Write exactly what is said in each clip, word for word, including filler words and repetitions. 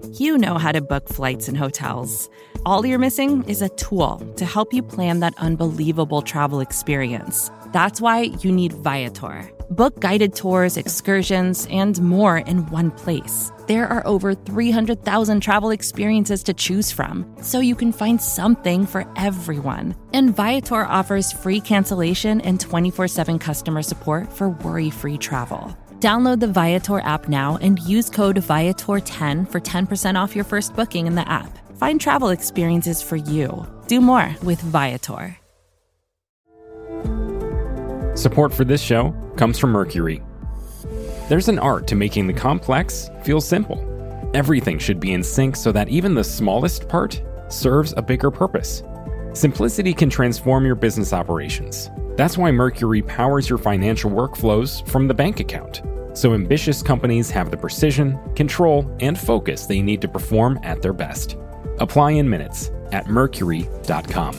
You know how to book flights and hotels. All you're missing is a tool to help you plan that unbelievable travel experience. That's why you need Viator. Book guided tours, excursions, and more in one place. There are over three hundred thousand travel experiences to choose from, so you can find something for everyone. And Viator offers free cancellation and twenty-four seven customer support for worry-free travel. Download the Viator app now and use code Viator ten for ten percent off your first booking in the app. Find travel experiences for you. Do more with Viator. Support for this show comes from Mercury. There's an art to making the complex feel simple. Everything should be in sync so that even the smallest part serves a bigger purpose. Simplicity can transform your business operations. That's why Mercury powers your financial workflows from the bank account, so ambitious companies have the precision, control, and focus they need to perform at their best. Apply in minutes at mercury dot com.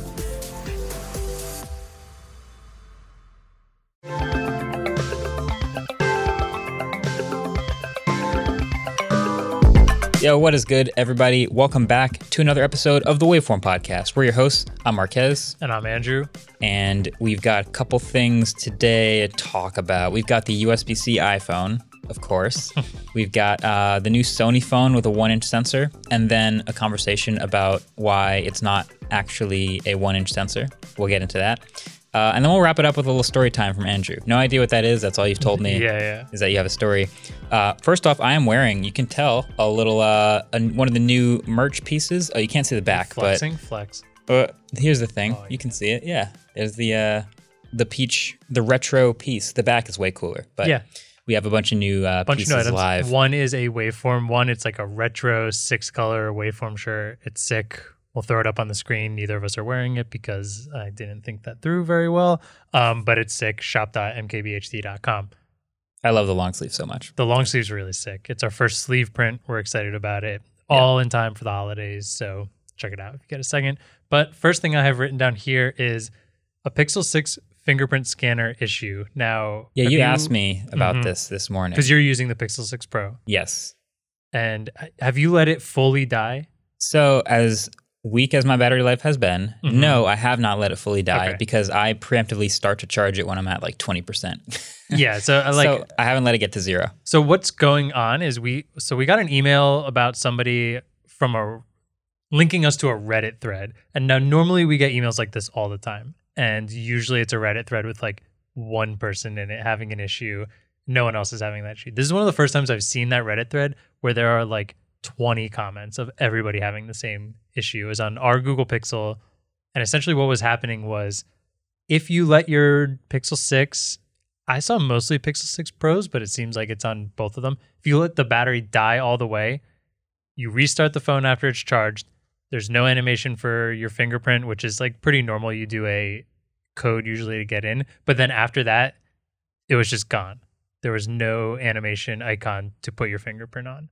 Yo, what is good, everybody? Welcome back to another episode of the Waveform Podcast. We're your hosts. I'm Marquez. And I'm Andrew. And we've got a couple things today to talk about. We've got the U S B-C iPhone, of course. We've got uh, the new Sony phone with a one-inch sensor, and then a conversation about why it's not actually a one-inch sensor. We'll get into that. Uh, and then we'll wrap it up with a little story time from Andrew. No idea what that is. That's all you've told me. yeah, yeah. Is that you have a story. Uh, first off, I am wearing, you can tell, a little, uh, a, one of the new merch pieces. Oh, you can't see the back, Flexing? but... Flex. Uh, here's the thing. Oh, you can see it. Yeah. There's the, uh, the peach, the retro piece. The back is way cooler. But yeah. we have a bunch of new uh, bunch pieces of new items. live. One is a waveform. One, it's like a retro six-color waveform shirt. It's sick. We'll throw it up on the screen. Neither of us are wearing it because I didn't think that through very well. Um, but it's sick. shop dot m k b h d dot com. I love the long sleeve so much. The long sleeve's really sick. It's our first sleeve print. We're excited about it. Yeah. All in time for the holidays. So check it out if you get a second. But first thing I have written down here is a Pixel six fingerprint scanner issue. Now, Yeah, have you, asked me about Mhm. this this morning. Because you're using the Pixel six Pro. Yes. And have you let it fully die? So as weak as my battery life has been, Mhm. no, I have not let it fully die Okay. because I preemptively start to charge it when I'm at like twenty percent. Yeah, so uh, like so I haven't let it get to zero. so what's going on is we so we got an email about somebody from a linking us to a Reddit thread. And now normally we get emails like this all the time. And usually it's a Reddit thread with like one person in it having an issue. No one else is having that issue. This is one of the first times I've seen that Reddit thread where there are like twenty comments of everybody having the same issue. It was on our Google Pixel. And essentially what was happening was if you let your Pixel six, I saw mostly Pixel six Pros, but it seems like it's on both of them. If you let the battery die all the way, you restart the phone after it's charged. There's no animation for your fingerprint, which is like pretty normal. You do a code usually to get in. But then after that, it was just gone. There was no animation icon to put your fingerprint on.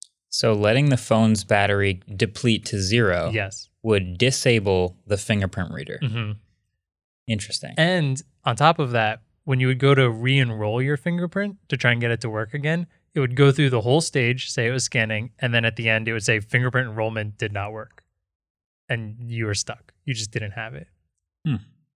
So letting the phone's battery deplete to zero Yes. would disable the fingerprint reader. Mm-hmm. Interesting. And on top of that, when you would go to re-enroll your fingerprint to try and get it to work again, it would go through the whole stage, say it was scanning, and then at the end it would say fingerprint enrollment did not work. And you were stuck. You just didn't have it. Hmm.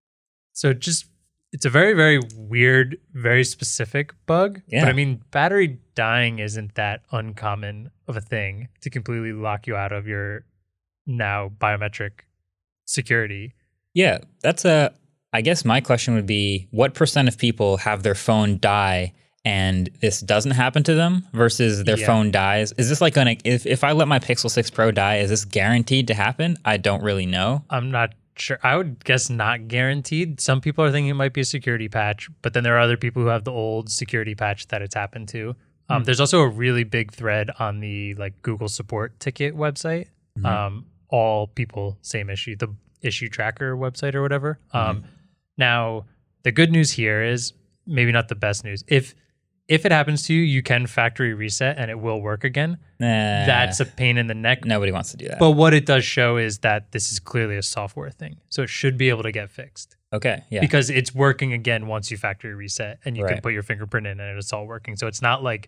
So it just it's a very, very weird, very specific bug. Yeah. But I mean, battery dying isn't that uncommon of a thing to completely lock you out of your now biometric security. Yeah, that's a, I guess my question would be, what percent of people have their phone die and this doesn't happen to them versus their Yeah. phone dies? Is this like gonna, if, if I let my Pixel six Pro die, is this guaranteed to happen? I don't really know. I'm not sure. I would guess not guaranteed. Some people are thinking it might be a security patch, but then there are other people who have the old security patch that it's happened to. Um, Hmm. There's also a really big thread on the like Google support ticket website. Mhm. Um, all people, same issue, the issue tracker website or whatever. Um, now, the good news here is maybe not the best news. If if it happens to you, you can factory reset and it will work again. Nah, That's a pain in the neck. nobody wants to do that. But what it does show is that this is clearly a software thing. So it should be able to get fixed okay, yeah. because it's working again once you factory reset and you can Right. put your fingerprint in and it's all working. So it's not like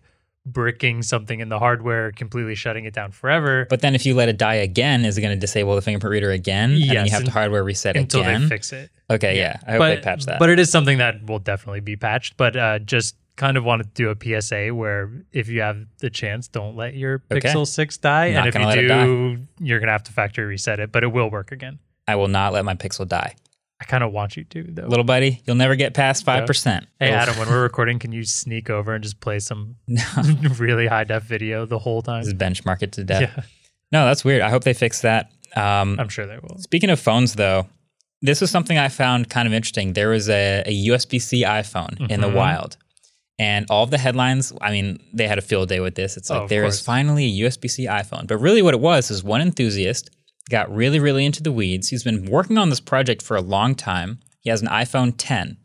bricking something in the hardware, completely shutting it down forever. But then if you let it die again, is it going to disable the fingerprint reader again? And Yes, then you have un- to hardware reset until again? they fix it. Okay, yeah. I hope but, they patch that. But it is something that will definitely be patched. But uh, just kind of wanted to do a P S A where if you have the chance, don't let your Okay. Pixel six die. Not and if gonna you let it do, you're going to have to factory reset it, but it will work again. I will not let my Pixel die. I kind of want you to, though. Little buddy, you'll never get past five percent. Hey, It'll- Adam, when we're recording, can you sneak over and just play some really high def video the whole time? Just benchmark it to death. Yeah, No, that's weird. I hope they fix that. Um, I'm sure they will. Speaking of phones, though, this was something I found kind of interesting. There was a, a U S B C iPhone in the Mhm. wild. And all of the headlines, I mean, they had a field day with this. It's Oh, like, of there is course. finally a U S B C iPhone. But really what it was is one enthusiast got really, really into the weeds. He's been working on this project for a long time. He has an iPhone ten,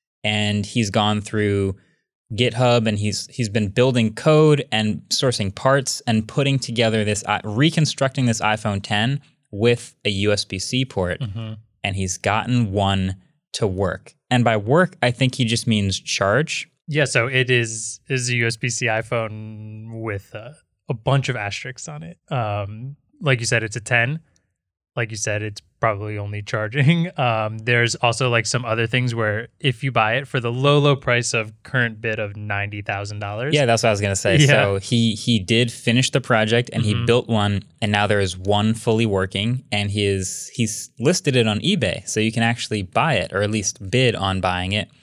and he's gone through GitHub, and he's he's been building code and sourcing parts and putting together this, uh, reconstructing this iPhone ten with a U S B C port. Mhm. And he's gotten one to work. And by work, I think he just means charge. Yeah, so it is is a U S B C iPhone with uh, a bunch of asterisks on it. Um, like you said, it's a ten. Like you said, it's probably only charging. Um, there's also like some other things where if you buy it for the low, low price of current bid of ninety thousand dollars. Yeah, that's what I was gonna say. Yeah. So he he did finish the project, and he Mhm. built one, and now there is one fully working, and he is he's listed it on eBay, so you can actually buy it, or at least bid on buying it.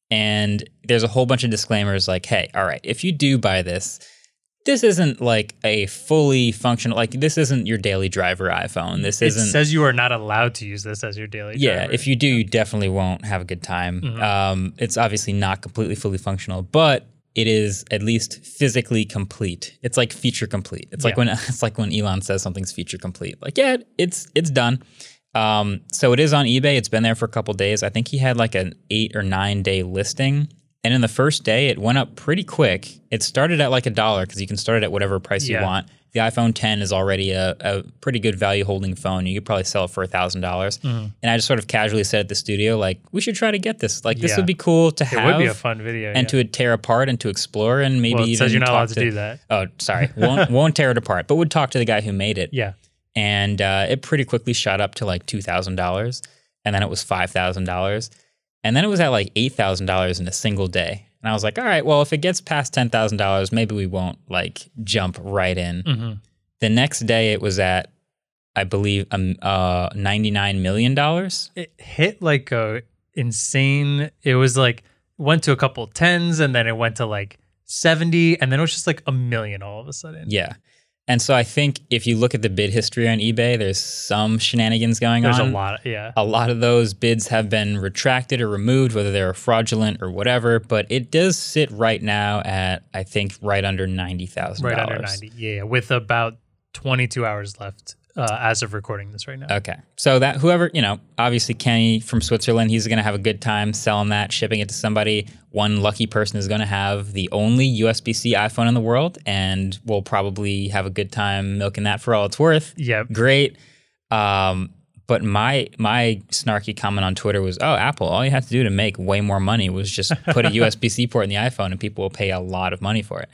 And there's a whole bunch of disclaimers like, hey, all right, if you do buy this, this isn't like a fully functional, like this isn't your daily driver iPhone. This It isn't. says you are not allowed to use this as your daily Yeah, driver. if you do, you definitely won't have a good time. Mhm. Um, it's obviously not completely fully functional, but it is at least physically complete. It's like feature complete. It's like Yeah. when it's like when Elon says something's feature complete. Like, yeah, it's it's done. Um, so it is on eBay. It's been there for a couple days. I think he had like an eight or nine day listing. And in the first day, it went up pretty quick. It started at like a dollar because you can start it at whatever price Yeah. you want. The iPhone ten is already a, a pretty good value holding phone. You could probably sell it for one thousand dollars. Mhm. And I just sort of casually said at the studio, like, we should try to get this. Like, this Yeah. would be cool to it have. would be a fun video. and yeah. to tear apart and to explore and maybe well, it even says you're not talk allowed to, do that. Oh, sorry. Won't, won't tear it apart, but would talk to the guy who made it. Yeah. And uh, it pretty quickly shot up to like two thousand dollars. And then it was five thousand dollars. And then it was at like eight thousand dollars in a single day. And I was like, all right, well, if it gets past ten thousand dollars, maybe we won't like jump right in. hmm The next day it was at, I believe, um, uh, ninety-nine million dollars. It hit like a insane. It was like went to a couple tens, and then it went to like seventy, and then it was just like a million all of a sudden. Yeah. And so I think if you look at the bid history on eBay, there's some shenanigans going There's on. a lot. Yeah. A lot of those bids have been retracted or removed, whether they're fraudulent or whatever. But it does sit right now at, I think, right under ninety thousand dollars. Right under ninety. Yeah, with about twenty-two hours left uh, as of recording this right now. Okay. So that whoever, you know, obviously Kenny from Switzerland, he's going to have a good time selling that, shipping it to somebody. One lucky person is going to have the only U S B C iPhone in the world, and will probably have a good time milking that for all it's worth. Yep. Great. Um, but my my snarky comment on Twitter was, oh, Apple, all you have to do to make way more money was just put a U S B C port in the iPhone, and people will pay a lot of money for it.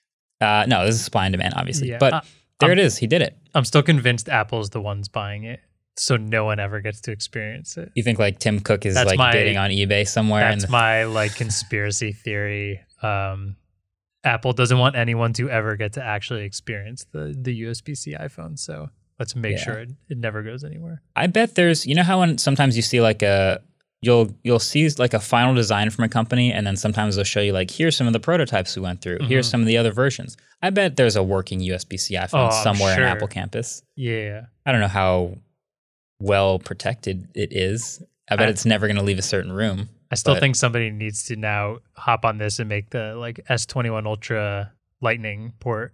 Uh, no, this is supply and demand, obviously. Yeah. But Uh, there um, it is. He did it. I'm still convinced Apple's the ones buying it, so no one ever gets to experience it. You think like Tim Cook is That's like my- bidding on eBay somewhere? That's in the, my like conspiracy theory. Um, Apple doesn't want anyone to ever get to actually experience the the U S B C iPhone, so let's make Yeah. sure it, it never goes anywhere. I bet there's, you know how when sometimes you see like a, you'll you'll see like a final design from a company, and then sometimes they'll show you like, here's some of the prototypes we went through. Here's Mhm. some of the other versions. I bet there's a working U S B C iPhone Oh, I'm somewhere sure. in Apple campus. Yeah. I don't know how well protected it is. I bet I- it's never going to leave a certain room. I still But- think somebody needs to now hop on this and make the like S twenty-one Ultra Lightning port.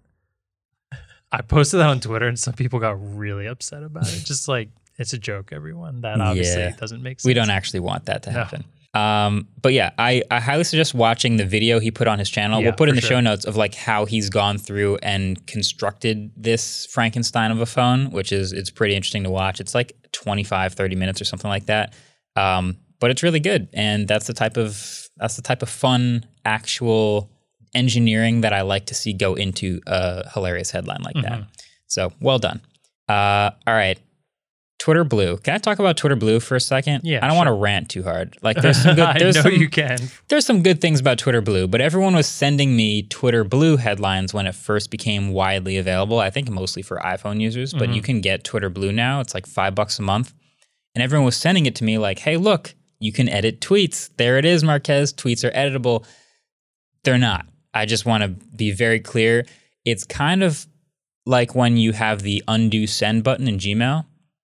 I posted that on Twitter, and some people got really upset about it. Just like, it's a joke, everyone. That obviously Yeah. doesn't make sense. We don't actually want that to No. happen. Um, but yeah, I, I highly suggest watching the video he put on his channel. Yeah, we'll put in for the sure. show notes of like how he's gone through and constructed this Frankenstein of a phone, which is, it's pretty interesting to watch. It's like twenty-five, thirty minutes or something like that. Um, but it's really good. And that's the type of, that's the type of fun, actual engineering that I like to see go into a hilarious headline like Mm-hmm. that. So well done. Uh, all right. Twitter Blue. Can I talk about Twitter Blue for a second? Yeah, I don't sure. want to rant too hard. Like there's some good, I there's know some, you can. there's some good things about Twitter Blue, but everyone was sending me Twitter Blue headlines when it first became widely available. I think mostly for iPhone users, but Mm-hmm. you can get Twitter Blue now. It's like five bucks a month. And everyone was sending it to me like, hey, look, you can edit tweets. There it is, Marquez. Tweets are editable. They're not. I just want to be very clear. It's kind of like when you have the undo send button in Gmail.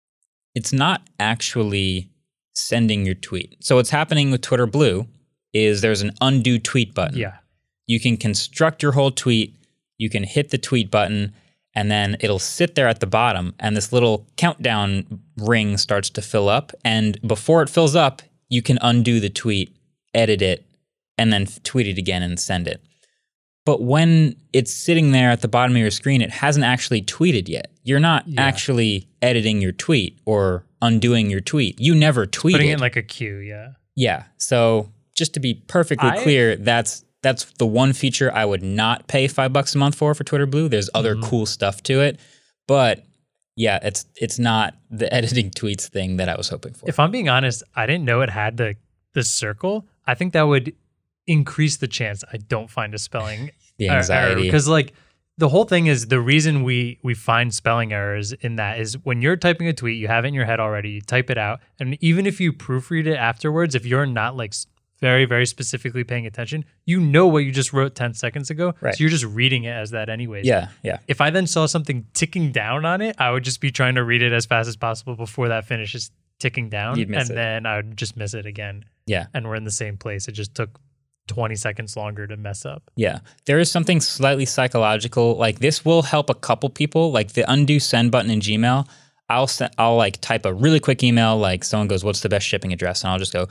It's not actually sending your tweet. So what's happening with Twitter Blue is there's an undo tweet button. Yeah. You can construct your whole tweet. You can hit the tweet button, and then it'll sit there at the bottom, and this little countdown ring starts to fill up. And before it fills up, you can undo the tweet, edit it, and then tweet it again and send it. But when it's sitting there at the bottom of your screen, it hasn't actually tweeted yet. You're not Yeah. actually editing your tweet or undoing your tweet. You never tweeted. Putting it in like a queue, yeah. Yeah. So just to be perfectly I- clear, that's that's the one feature I would not pay five bucks a month for for Twitter Blue. There's other Mhm. cool stuff to it, but yeah, it's it's not the editing tweets thing that I was hoping for. If I'm being honest, I didn't know it had the the circle. I think that would increase the chance I don't find a spelling the er- error, anxiety. because like the whole thing is the reason we we find spelling errors in that is when you're typing a tweet, you have it in your head already, you type it out, and even if you proofread it afterwards, if you're not like s- very very specifically paying attention, you know what you just wrote ten seconds ago, Right. so you're just reading it as that anyways. yeah, yeah. If I then saw something ticking down on it, I would just be trying to read it as fast as possible before that finishes ticking down, You'd miss and it. then I would just miss it again. Yeah. And we're in the same place. It just took twenty seconds longer to mess up. Yeah, there is something slightly psychological. Like this will help a couple people. Like the undo send button in Gmail, I'll send, I'll like type a really quick email. Like someone goes, "What's the best shipping address?" And I'll just go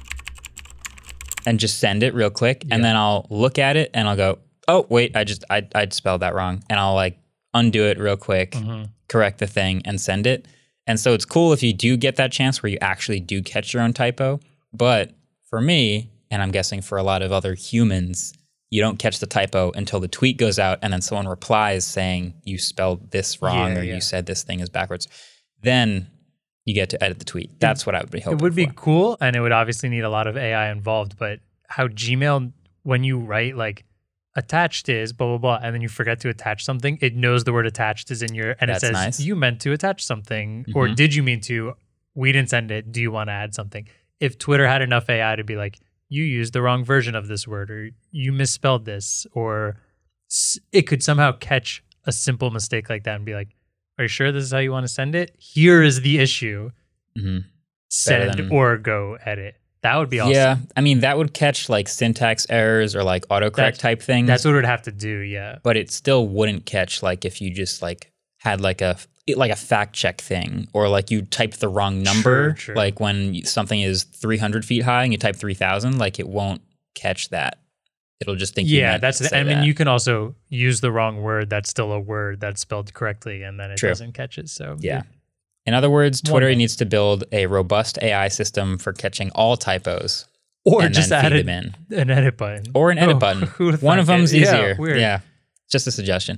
and just send it real quick, Yeah. and then I'll look at it and I'll go, "Oh wait, I just I I spelled that wrong," and I'll like undo it real quick, Mhm. correct the thing, and send it. And so it's cool if you do get that chance where you actually do catch your own typo. But for me, and I'm guessing for a lot of other humans, you don't catch the typo until the tweet goes out and then someone replies saying you spelled this wrong Yeah, or yeah. you said this thing is backwards. Then you get to edit the tweet. That's what I would be hoping It would be for. cool, and it would obviously need a lot of A I involved, but how Gmail, when you write like attached is blah, blah, blah, and then you forget to attach something, it knows the word attached is in your, and That's it says, nice. you meant to attach something, or Mhm. did you mean to? We didn't send it. Do you want to add something? If Twitter had enough A I to be like, you used the wrong version of this word, or you misspelled this, or s- it could somehow catch a simple mistake like that and be like, are you sure this is how you want to send it? Here is the issue. Mhm. Send than- or go edit. That would be awesome. Yeah, I mean that would catch like syntax errors or like autocorrect That- type things. That's what it would have to do, yeah. but it still wouldn't catch like if you just like had like a like a fact check thing, or like you typed the wrong number. True, true. Like when something is three hundred feet high and you type three thousand, like it won't catch that. It'll just think you Yeah, meant that's to the, say I mean that. you can also use the wrong word that's still a word that's spelled correctly and then it True. doesn't catch it. So Yeah. In other words, One Twitter day. needs to build a robust A I system for catching all typos Or and just then add feed a- them in. an edit button. Or an edit Oh, button. who would've One of thought them's it? Yeah, easier. weird. Yeah. Just a suggestion.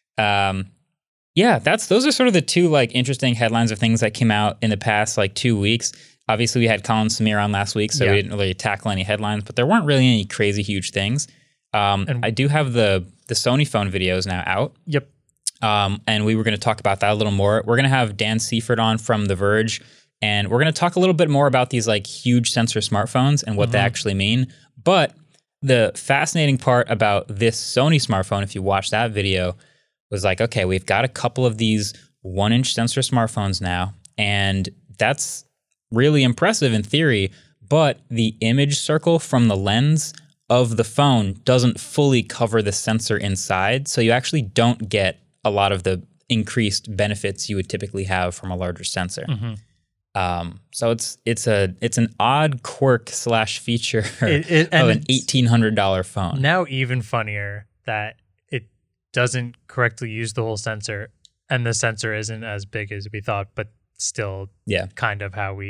Um, yeah, that's those are sort of the two like interesting headlines of things that came out in the past like two weeks. Obviously, we had Colin Samir on last week, so Yeah. we didn't really tackle any headlines, but there weren't really any crazy huge things. Um, And- I do have the the Sony phone videos now out. Yep. Um, and we were going to talk about that a little more. We're going to have Dan Seifert on from The Verge, and we're going to talk a little bit more about these like huge sensor smartphones and what they Mhm. actually mean. But the fascinating part about this Sony smartphone, if you watch that video, was like, okay, we've got a couple of these one-inch sensor smartphones now, and that's really impressive in theory, but the image circle from the lens of the phone doesn't fully cover the sensor inside, so you actually don't get a lot of the increased benefits you would typically have from a larger sensor. Mhm. Um, so it's it's a it's an odd quirk slash feature It- it- and of an it's eighteen hundred dollar phone. Now even funnier that it doesn't correctly use the whole sensor and the sensor isn't as big as we thought, but still Yeah. kind of how we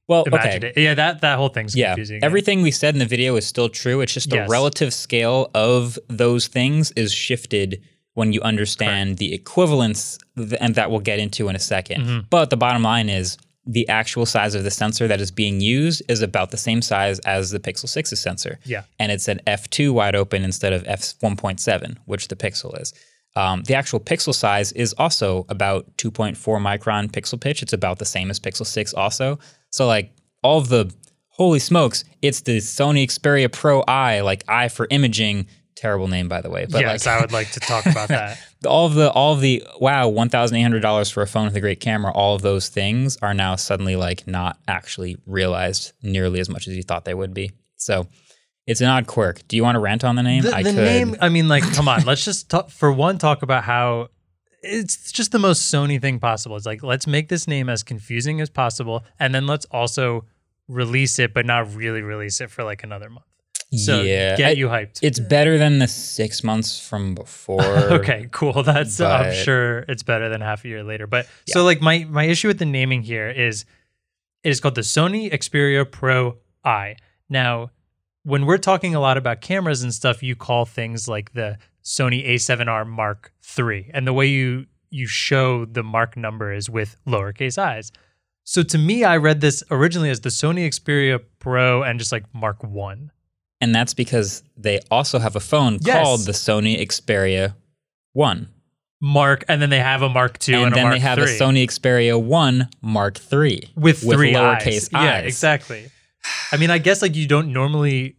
Well, imagined okay. it. Yeah, that, that whole thing's Yeah, confusing. everything we said in the video is still true. It's just the Yes. relative scale of those things is shifted when you understand the equivalence, th- and that we'll get into in a second. Mm-hmm. But the bottom line is the actual size of the sensor that is being used is about the same size as the Pixel six's sensor. Yeah. And it's an f two wide open instead of f one point seven, which the Pixel is. Um, the actual Pixel size is also about two point four micron pixel pitch. It's about the same as Pixel six also. So like all of the, holy smokes, it's the Sony Xperia Pro I, like I for imaging. Terrible name, by the way. But yes, like, I would like to talk about that. all of the, all of the, wow, one thousand eight hundred dollars for a phone with a great camera, all of those things are now suddenly like not actually realized nearly as much as you thought they would be. So it's an odd quirk. Do you want to rant on the name? The, I the could. name, I mean, like, come on. Let's just, talk, for one, talk about how it's just the most Sony thing possible. It's like, let's make this name as confusing as possible, and then let's also release it, but not really release it for like another month. So yeah, get I- you hyped. It's better than the six months from before. Okay, cool. That's I'm but- sure it's better than half a year later. But so like my my issue with the naming here is it is called the Sony Xperia Pro I. Now, when we're talking a lot about cameras and stuff, you call things like the Sony A seven R Mark three, and the way you you show the Mark number is with lowercase i's. So to me, I read this originally as the Sony Xperia Pro and just like Mark one. And that's because they also have a phone Yes. called the Sony Xperia one. Mark, and then they have a Mark two and, And a then Mark they have three. a Sony Xperia one Mark three. with three lowercase eyes. Yeah, eyes. exactly. I mean, I guess like you don't normally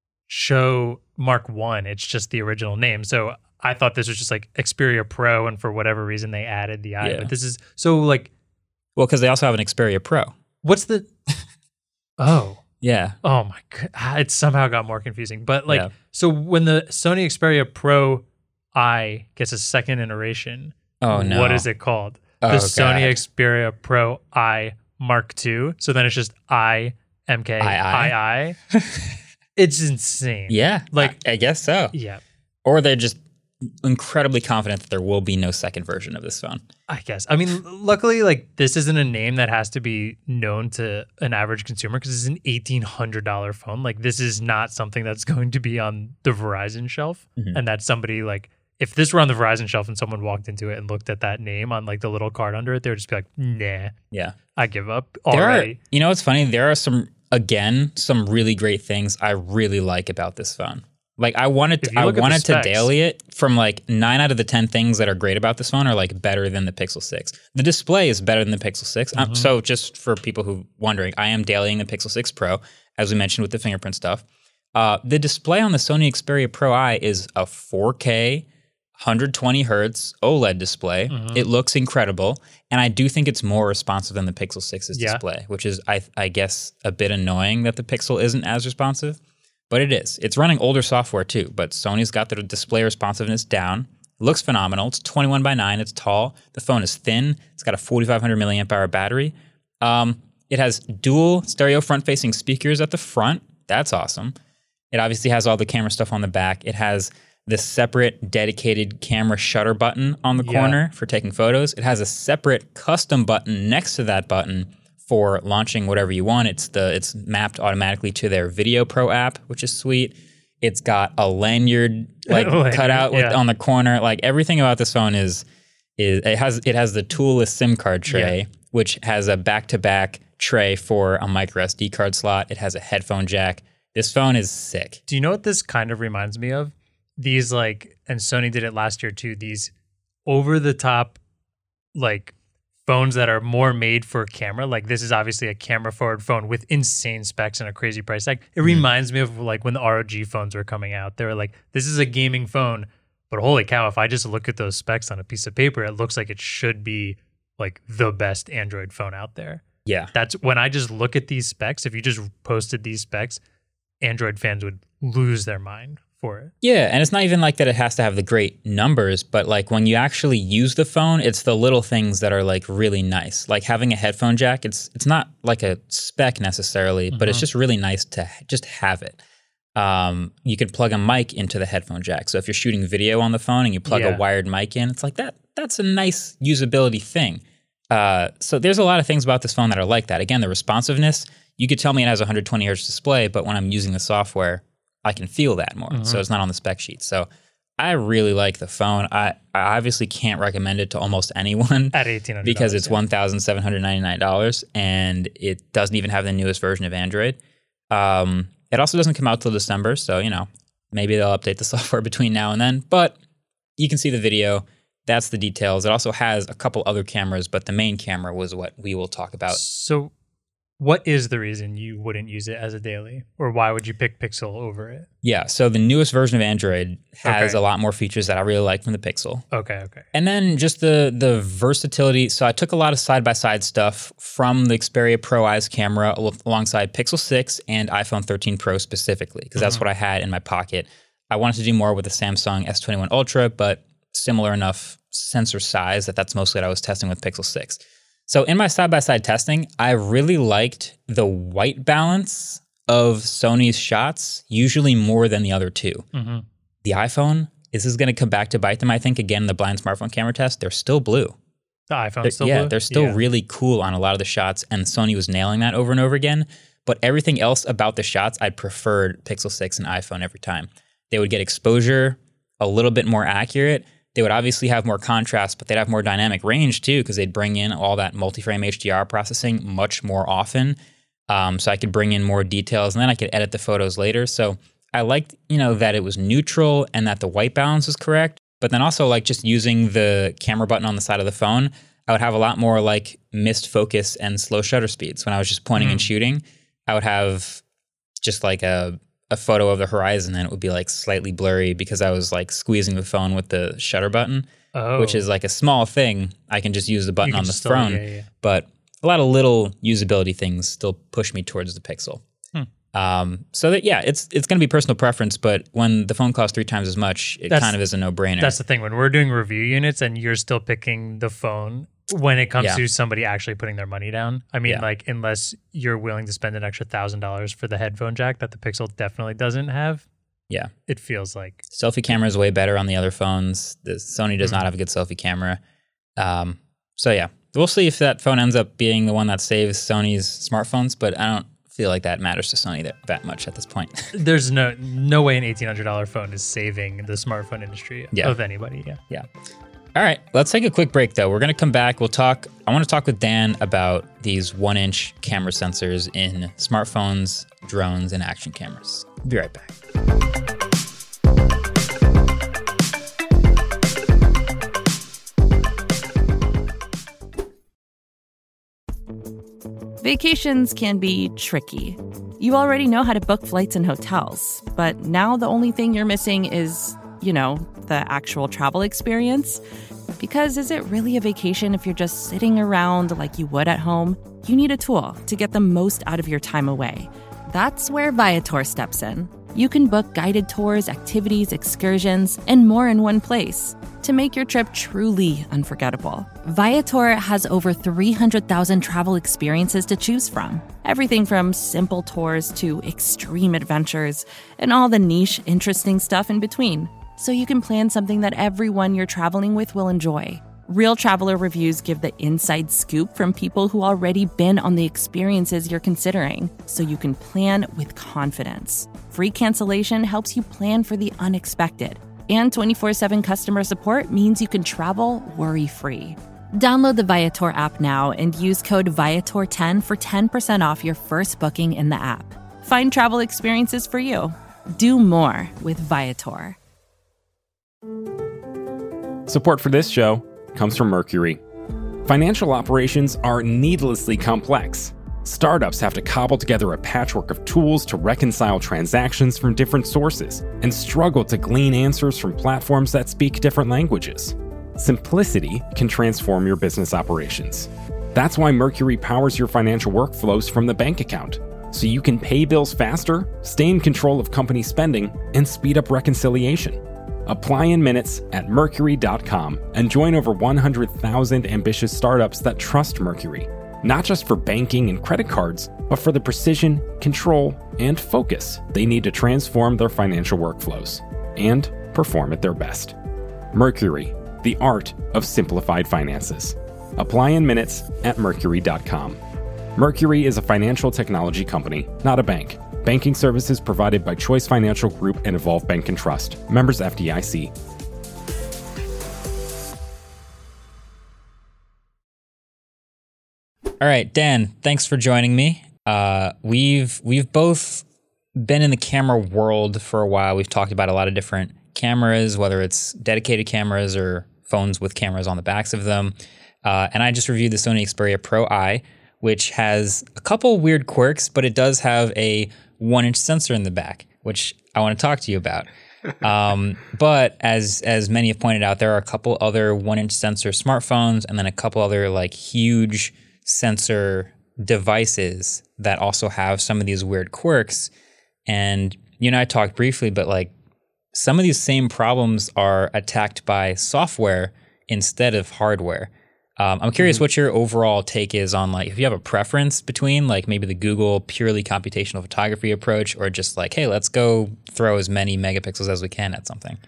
show Mark one. It's just the original name. So I thought this was just like Xperia Pro, and for whatever reason they added the I. Yeah. But this is so like, Well, because they also have an Xperia Pro. what's the? Oh, Yeah. oh my god! It somehow got more confusing. But like, Yeah. so when the Sony Xperia Pro I gets a second iteration, Oh, no. what is it called? Oh, the Sony God. Xperia Pro I Mark two. So then it's just I M K I, I. I I. It's insane. Yeah. Like- I, I guess so. Yeah, Or they're just incredibly confident that there will be no second version of this phone. I guess. I mean, luckily, like this isn't a name that has to be known to an average consumer because it's an eighteen hundred dollars phone. Like this is not something that's going to be on the Verizon shelf, Mhm. and that somebody like if this were on the Verizon shelf and someone walked into it and looked at that name on like the little card under it, they would just be like, "Nah, Yeah. I give up There already." are, you know what's funny? There are some, again, some really great things I really like about this phone. Like I wanted If to, you I look at the wanted to specs- daily it from like nine out of the ten things that are great about this phone are like better than the Pixel six. The display is better than the Pixel six. Um, Mm-hmm. so just for people who wondering, I am dailying the Pixel six Pro, as we mentioned with the fingerprint stuff. Uh, the display on the Sony Xperia Pro I is a four K, one hundred twenty hertz OLED display. Mm-hmm. It looks incredible, and I do think it's more responsive than the Pixel six's Yeah. display, which is, I, I guess, a bit annoying that the Pixel isn't as responsive. But it is. It's running older software too, but Sony's got their display responsiveness down. It looks phenomenal. It's twenty-one by nine. It's tall. The phone is thin. It's got a forty-five hundred milliamp hour battery. Um, it has dual stereo front-facing speakers at the front. That's awesome. It obviously has all the camera stuff on the back. It has the separate dedicated camera shutter button on the Yeah. corner for taking photos. It has a separate custom button next to that button for launching whatever you want. It's the it's mapped automatically to their Video Pro app, which is sweet. It's got a lanyard like Lanyard, cut out with, yeah. on the corner. Like everything about this phone is is it has it has the toolless SIM card tray, Yeah. which has a back-to-back tray for a micro S D card slot. It has a headphone jack. This phone is sick. Do you know what this kind of reminds me of? These like, and Sony did it last year too, these over the top like phones that are more made for camera. Like this is obviously a camera forward phone with insane specs and a crazy price tag. It Mm-hmm. reminds me of like when the R O G phones were coming out. They were like, this is a gaming phone, but holy cow, if I just look at those specs on a piece of paper, it looks like it should be like the best Android phone out there. Yeah. That's when I just look at these specs. If you just posted these specs, Android fans would lose their mind for it. Yeah, and it's not even like that it has to have the great numbers, but like when you actually use the phone, it's the little things that are like really nice. Like having a headphone jack, it's it's not like a spec necessarily, but it's just really nice to h- just have it. Um, you can plug a mic into the headphone jack. So if you're shooting video on the phone and you plug Yeah. a wired mic in, it's like that. That's a nice usability thing. Uh, so there's a lot of things about this phone that are like that. Again, the responsiveness, you could tell me it has a one hundred twenty hertz display, but when I'm using the software, I can feel that more. Mm-hmm. So it's not on the spec sheet. So I really like the phone. I, I obviously can't recommend it to almost anyone at eighteen hundred dollars because it's yeah. one thousand seven hundred ninety-nine dollars and it doesn't even have the newest version of Android. Um, it also doesn't come out till December, so you know maybe they'll update the software between now and then. But you can see the video. That's the details. It also has a couple other cameras, but the main camera was what we will talk about. So what is the reason you wouldn't use it as a daily? Or why would you pick Pixel over it? Yeah, so the newest version of Android has okay. a lot more features that I really like from the Pixel. Okay, okay. And then just the the versatility. So I took a lot of side-by-side stuff from the Xperia Pro Eyes camera alongside Pixel six and iPhone thirteen Pro specifically, because that's mm-hmm. what I had in my pocket. I wanted to do more with the Samsung S twenty-one Ultra, but similar enough sensor size that that's mostly what I was testing with Pixel six. So in my side-by-side testing, I really liked the white balance of Sony's shots, usually more than the other two. Mm-hmm. The iPhone, this is going to come back to bite them, I think, again, in the blind smartphone camera test. They're still blue. The iPhone's they're, still yeah, blue? Yeah, they're still yeah. really cool on a lot of the shots, and Sony was nailing that over and over again. But everything else about the shots, I preferred Pixel six and iPhone every time. They would get exposure a little bit more accurate. They would obviously have more contrast, but they'd have more dynamic range too, because they'd bring in all that multi-frame H D R processing much more often. Um, so I could bring in more details, and then I could edit the photos later. So I liked, you know, that it was neutral and that the white balance was correct. But then also, like, just using the camera button on the side of the phone, I would have a lot more like missed focus and slow shutter speeds when I was just pointing mm. and shooting. I would have just like a a photo of the horizon, and it would be like slightly blurry because I was like squeezing the phone with the shutter button, oh. which is like a small thing. I can just use the button on the still, phone, yeah, yeah. but a lot of little usability things still push me towards the Pixel. Hmm. Um, so that, yeah, it's it's going to be personal preference, but when the phone costs three times as much, it that's, kind of is a no-brainer. That's the thing. When we're doing review units and you're still picking the phone, when it comes yeah. to somebody actually putting their money down, I mean, yeah. like, unless you're willing to spend an extra one thousand dollars for the headphone jack that the Pixel definitely doesn't have, yeah, it feels like. Selfie camera is way better on the other phones. The Sony does mm-hmm. not have a good selfie camera. Um, so, yeah, we'll see if that phone ends up being the one that saves Sony's smartphones, but I don't feel like that matters to Sony that, that much at this point. There's no no way an eighteen hundred dollars phone is saving the smartphone industry yeah. of anybody, yeah. Yeah. All right, let's take a quick break, though. We're going to come back. We'll talk. I want to talk with Dan about these one-inch camera sensors in smartphones, drones, and action cameras. We'll be right back. Vacations can be tricky. You already know how to book flights and hotels, but now the only thing you're missing is, you know, the actual travel experience. Because is it really a vacation if you're just sitting around like you would at home? You need a tool to get the most out of your time away. That's where Viator steps in. You can book guided tours, activities, excursions, and more in one place to make your trip truly unforgettable. Viator has over three hundred thousand travel experiences to choose from. Everything from simple tours to extreme adventures and all the niche, interesting stuff in between. So you can plan something that everyone you're traveling with will enjoy. Real traveler reviews give the inside scoop from people who already been on the experiences you're considering, so you can plan with confidence. Free cancellation helps you plan for the unexpected. And twenty-four seven customer support means you can travel worry-free. Download the Viator app now and use code Viator ten for ten percent off your first booking in the app. Find travel experiences for you. Do more with Viator. Support for this show comes from Mercury. Financial operations are needlessly complex. Startups have to cobble together a patchwork of tools to reconcile transactions from different sources and struggle to glean answers from platforms that speak different languages. Simplicity can transform your business operations. That's why Mercury powers your financial workflows from the bank account, so you can pay bills faster, stay in control of company spending, and speed up reconciliation. Apply in minutes at mercury dot com and join over one hundred thousand ambitious startups that trust Mercury, not just for banking and credit cards, but for the precision, control, and focus they need to transform their financial workflows and perform at their best. Mercury, the art of simplified finances. Apply in minutes at mercury dot com. Mercury is a financial technology company, not a bank. Banking services provided by Choice Financial Group and Evolve Bank and Trust. Members F D I C. All right, Dan, thanks for joining me. Uh, we've we've both been in the camera world for a while. We've talked about a lot of different cameras, whether it's dedicated cameras or phones with cameras on the backs of them. Uh, and I just reviewed the Sony Xperia Pro I, which has a couple weird quirks, but it does have a one-inch sensor in the back, which I want to talk to you about. Um, but as as many have pointed out, there are a couple other one-inch sensor smartphones and then a couple other like huge sensor devices that also have some of these weird quirks. And you and I talked briefly, but like some of these same problems are attacked by software instead of hardware. Um, I'm curious mm-hmm. what your overall take is on like if you have a preference between like maybe the Google purely computational photography approach or just like, hey, let's go throw as many megapixels as we can at something.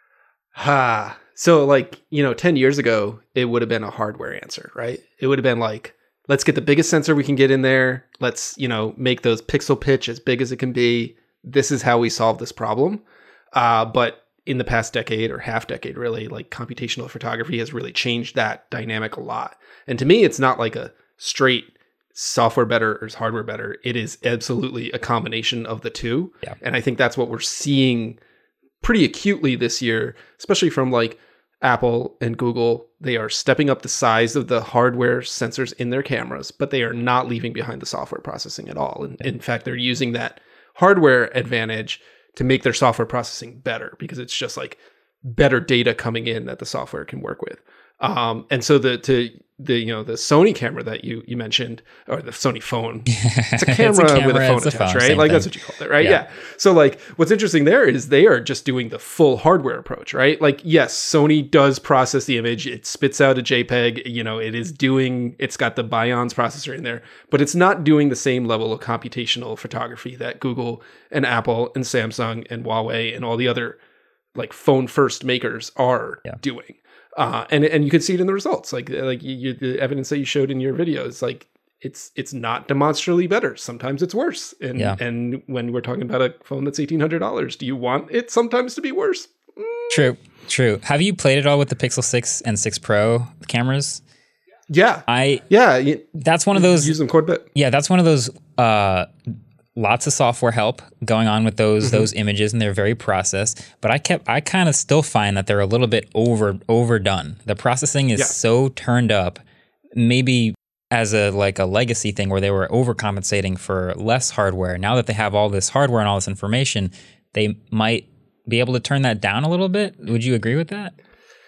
Ha. So like, you know, ten years ago, it would have been a hardware answer, right? It would have been like, let's get the biggest sensor we can get in there. Let's, you know, make those pixel pitch as big as it can be. This is how we solve this problem. Uh, but in the past decade or half decade, really, like computational photography has really changed that dynamic a lot. And to me, it's not like a straight software better or hardware better. It is absolutely a combination of the two. Yeah. And I think that's what we're seeing pretty acutely this year, especially from like Apple and Google. They are stepping up the size of the hardware sensors in their cameras, but they are not leaving behind the software processing at all. And in fact, they're using that hardware advantage to make their software processing better because it's just like better data coming in that the software can work with. Um, and so the to the you know the Sony camera that you you mentioned, or the Sony phone, it's a camera, it's a camera with a phone attached, attached, phone, right? Like thing. That's what you called it, right? Yeah. yeah. So like, what's interesting there is they are just doing the full hardware approach, right? Like, yes, Sony does process the image, it spits out a JPEG, you know, it is doing, it's got the Bions processor in there, but it's not doing the same level of computational photography that Google and Apple and Samsung and Huawei and all the other like phone first makers are Yeah. doing. Uh, and and you can see it in the results, like like you, you, the evidence that you showed in your videos. Like it's it's not demonstrably better. Sometimes it's worse. And Yeah. and when we're talking about a phone that's eighteen hundred dollars, do you want it sometimes to be worse? Mm. True, true. Have you played at all with the Pixel six and six Pro cameras? Yeah, I yeah. You, that's one of those. use them quite a bit. Yeah, that's one of those. Uh, lots of software help going on with those Mm-hmm. those images, and they're very processed. But I kept I kind of still find that they're a little bit over overdone. The processing is Yeah. so turned up, maybe as a like a legacy thing where they were overcompensating for less hardware. Now that they have all this hardware and all this information, they might be able to turn that down a little bit. Would you agree with that?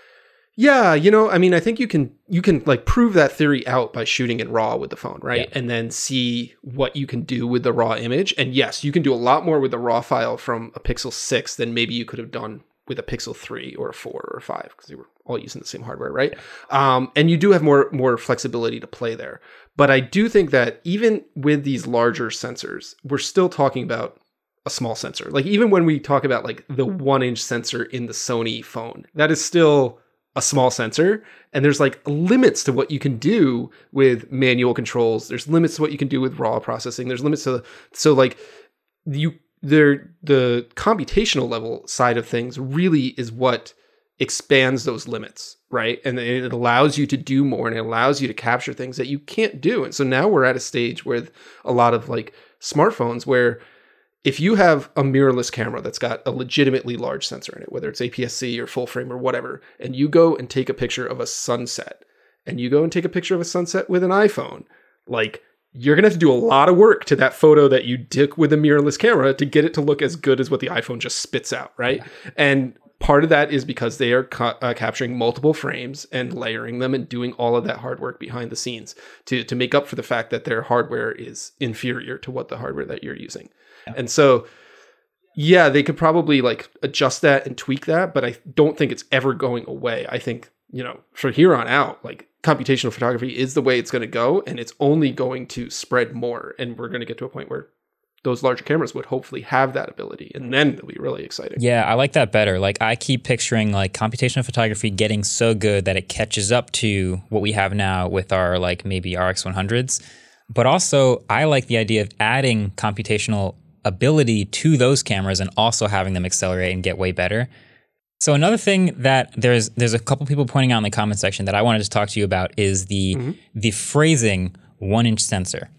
Yeah, you know, I mean, I think you can you can like prove that theory out by shooting in RAW with the phone, right? Yeah. And then see what you can do with the RAW image. And yes, you can do a lot more with the RAW file from a Pixel six than maybe you could have done with a Pixel three or a four or a five because they were all using the same hardware, right? Um, and you do have more more flexibility to play there. But I do think that even with these larger sensors, we're still talking about a small sensor. Like even when we talk about like the one inch sensor in the Sony phone, that is still a small sensor, and there's like limits to what you can do with manual controls. There's limits to what you can do with raw processing. There's limits to so like you there the computational level side of things really is what expands those limits, right? And it allows you to do more, and it allows you to capture things that you can't do. And so now we're at a stage with a lot of like smartphones where if you have a mirrorless camera that's got a legitimately large sensor in it, whether it's A P S C or full frame or whatever, and you go and take a picture of a sunset, and you go and take a picture of a sunset with an iPhone, like you're going to have to do a lot of work to that photo that you took with a mirrorless camera to get it to look as good as what the iPhone just spits out, right? Yeah. And part of that is because they are ca- uh, capturing multiple frames and layering them and doing all of that hard work behind the scenes to, to make up for the fact that their hardware is inferior to what the hardware that you're using. And so, yeah, they could probably like adjust that and tweak that, but I don't think it's ever going away. I think, you know, from here on out, like computational photography is the way it's going to go, and it's only going to spread more. And we're going to get to a point where those larger cameras would hopefully have that ability, and then it'll be really exciting. Yeah, I like that better. Like I keep picturing like computational photography getting so good that it catches up to what we have now with our like maybe R X one hundreds. But also I like the idea of adding computational ability to those cameras and also having them accelerate and get way better. So another thing that there's there's a couple people pointing out in the comment section that I wanted to talk to you about is the mm-hmm. the phrasing one inch sensor.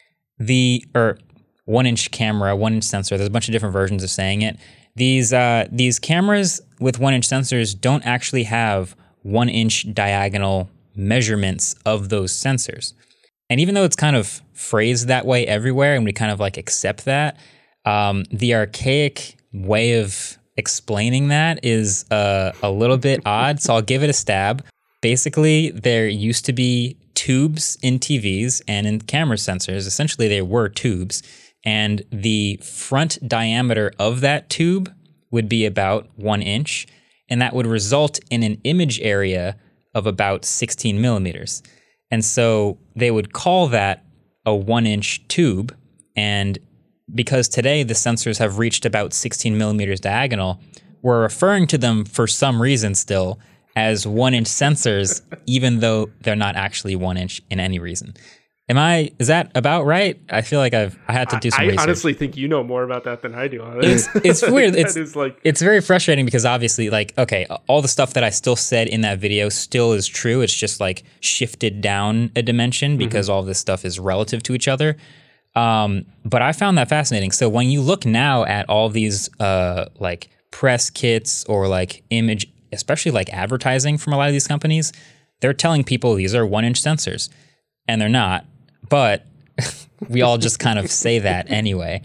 The or one inch camera, one inch sensor. There's a bunch of different versions of saying it. These uh, these cameras with one inch sensors don't actually have one inch diagonal measurements of those sensors. And even though it's kind of phrased that way everywhere, and we kind of like accept that, um, the archaic way of explaining that is uh, a little bit odd. So I'll give it a stab. Basically, there used to be tubes in T Vs and in camera sensors. Essentially, they were tubes. And the front diameter of that tube would be about one inch, and that would result in an image area of about sixteen millimeters. And so they would call that a one-inch tube, and because today the sensors have reached about sixteen millimeters diagonal, we're referring to them for some reason still as one-inch sensors, even though they're not actually one inch in any reason. Am I, is that about right? I feel like I've, I had to do some I, I research. honestly think you know more about that than I do. Honestly. It's, it's weird. It's, is like... it's very frustrating because obviously like, okay, all the stuff that I still said in that video still is true. It's just like shifted down a dimension because mm-hmm. all this stuff is relative to each other. Um, but I found that fascinating. So when you look now at all these uh, like press kits or like image, especially like advertising from a lot of these companies, they're telling people these are one inch sensors, and they're not. But we all just kind of say that anyway.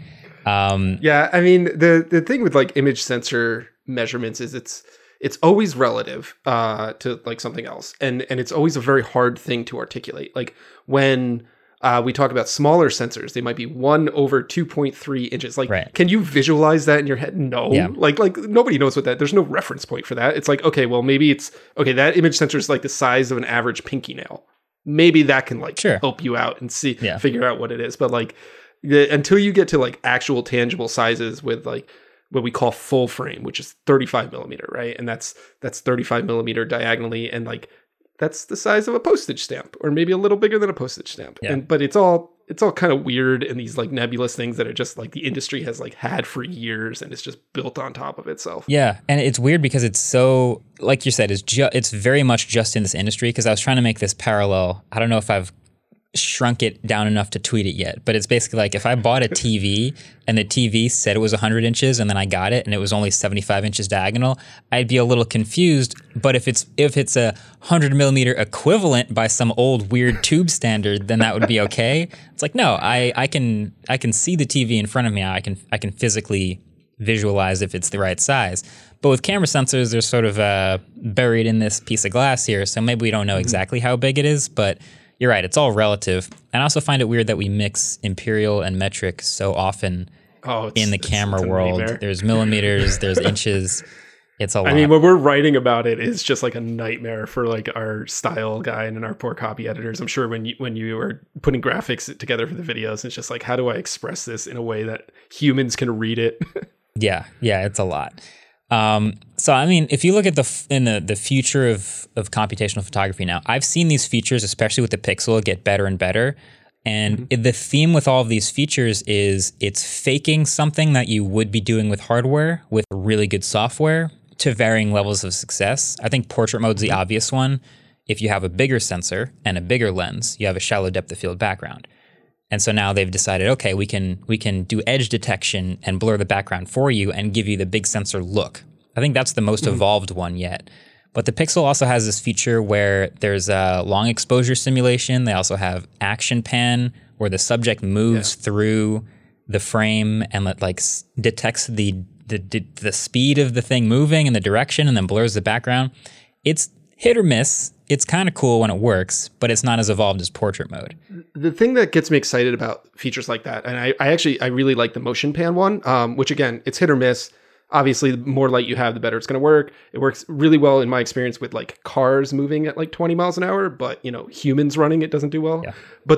Um, yeah, I mean, the the thing with like image sensor measurements is it's it's always relative uh, to like something else, and and it's always a very hard thing to articulate. Like when uh, we talk about smaller sensors, they might be one over two point three inches. Like, right. Can you visualize that in your head? No, yeah. like like nobody knows what that. There's no reference point for that. It's like, okay, well maybe it's okay. That image sensor is like the size of an average pinky nail. Maybe that can like sure. help you out and see, yeah. figure out what it is. But like the, until you get to like actual tangible sizes with like what we call full frame, which is thirty-five millimeter, right? And that's, that's thirty-five millimeter diagonally. And like, that's the size of a postage stamp or maybe a little bigger than a postage stamp. Yeah. And, but it's all, it's all kind of weird and these like nebulous things that are just like the industry has like had for years and it's just built on top of itself. Yeah. And it's weird because it's so, like you said, it's ju- it's very much just in this industry, because I was trying to make this parallel. I don't know if I've shrunk it down enough to tweet it yet, but it's basically like if I bought a T V and the T V said it was one hundred inches and then I got it and it was only seventy-five inches diagonal, I'd be a little confused. But if it's if it's a one hundred millimeter equivalent by some old weird tube standard, then that would be okay. It's like, no, I, I can I can see the T V in front of me. I can I can physically visualize if it's the right size. But with camera sensors, they're sort of uh, buried in this piece of glass here, so maybe we don't know exactly how big it is, but you're right, it's all relative. And I also find it weird that we mix imperial and metric so often oh, in the camera world. Nightmare. There's millimeters, there's inches. It's a lot. I mean, when we're writing about it, it's just like a nightmare for like our style guy and our poor copy editors. I'm sure when you when you are putting graphics together for the videos, it's just like, how do I express this in a way that humans can read it? yeah, yeah, it's a lot. Um, so, I mean, if you look at the f- in the, the future of, of computational photography now, I've seen these features, especially with the Pixel, get better and better. And mm-hmm. the theme with all of these features is it's faking something that you would be doing with hardware with really good software to varying levels of success. I think portrait mode's the obvious one. If you have a bigger sensor and a bigger lens, you have a shallow depth of field background. And so now they've decided, okay, we can we can do edge detection and blur the background for you and give you the big sensor look. I think that's the most mm-hmm. evolved one yet. But the Pixel also has this feature where there's a long exposure simulation. They also have action pan, where the subject moves yeah. through the frame and like detects the, the the speed of the thing moving and the direction and then blurs the background. It's hit or miss. It's kind of cool when it works, but it's not as evolved as portrait mode. The thing that gets me excited about features like that, and I, I actually, I really like the motion pan one, um, which again, it's hit or miss. Obviously, the more light you have, the better it's going to work. It works really well in my experience with like cars moving at like twenty miles an hour, but you know, humans running it doesn't do well. Yeah. But the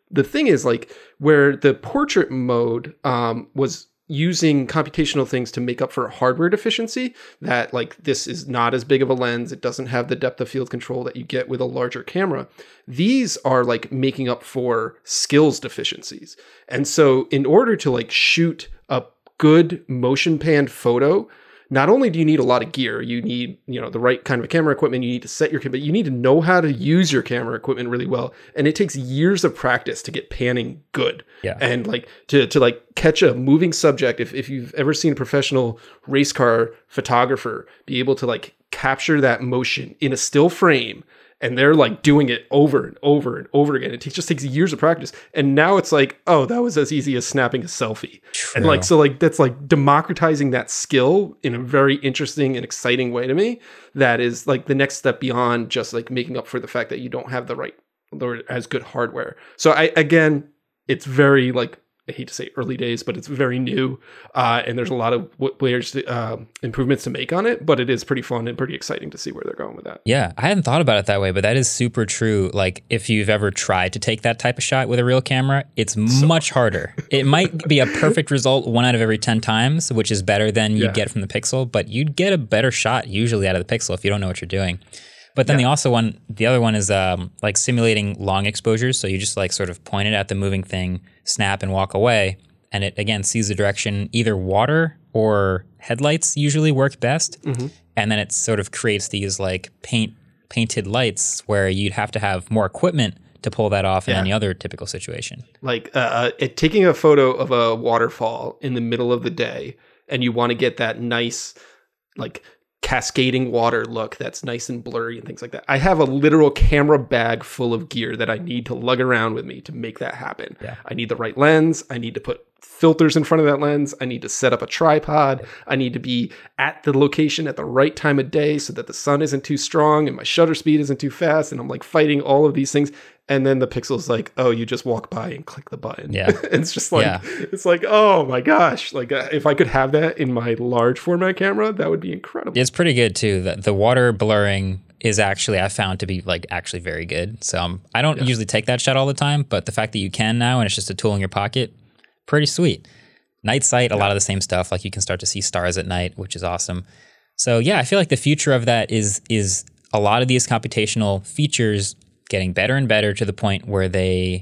the thing is like where the portrait mode um, was using computational things to make up for hardware deficiency, that like this is not as big of a lens, it doesn't have the depth of field control that you get with a larger camera. These are like making up for skills deficiencies. And so in order to like shoot a good motion panned photo, not only do you need a lot of gear, you need, you know, the right kind of camera equipment, you need to set your camera, but you need to know how to use your camera equipment really well. And it takes years of practice to get panning good. Yeah. And like to, to like catch a moving subject. If, if you've ever seen a professional race car photographer be able to like capture that motion in a still frame, and they're like doing it over and over and over again. It takes, just takes years of practice. And now it's like, oh, that was as easy as snapping a selfie. True. And like, so like, that's like democratizing that skill in a very interesting and exciting way to me. That is like the next step beyond just like making up for the fact that you don't have the right or as good hardware. So I, again, it's very like, I hate to say early days, but it's very new. Uh, and there's a lot of layers, to, uh, improvements to make on it, but it is pretty fun and pretty exciting to see where they're going with that. Yeah, I hadn't thought about it that way, but that is super true. Like if you've ever tried to take that type of shot with a real camera, it's so much harder. It might be a perfect result one out of every ten times, which is better than you yeah. get from the Pixel, but you'd get a better shot usually out of the Pixel if you don't know what you're doing. But then yeah. the also one, the other one is um, like simulating long exposures. So you just like sort of point it at the moving thing, snap and walk away. And it, again, sees the direction. Either water or headlights usually work best. Mm-hmm. And then it sort of creates these like paint painted lights where you'd have to have more equipment to pull that off yeah. in any other typical situation. Like uh, it, taking a photo of a waterfall in the middle of the day, and you want to get that nice like cascading water look that's nice and blurry and things like that. I have a literal camera bag full of gear that I need to lug around with me to make that happen. Yeah. I need the right lens. I need to put filters in front of that lens. I need to set up a tripod. I need to be at the location at the right time of day so that the sun isn't too strong and my shutter speed isn't too fast. And I'm like fighting all of these things. And then the Pixel's like, oh, you just walk by and click the button. Yeah. It's just like, yeah. it's like, oh my gosh. Like uh, if I could have that in my large format camera, that would be incredible. It's pretty good too. The, the water blurring is actually, I found to be like actually very good. So um, I don't yeah. usually take that shot all the time, but the fact that you can now and it's just a tool in your pocket, pretty sweet. Night sight, a yeah. lot of the same stuff. Like you can start to see stars at night, which is awesome. So yeah, I feel like the future of that is is a lot of these computational features getting better and better to the point where they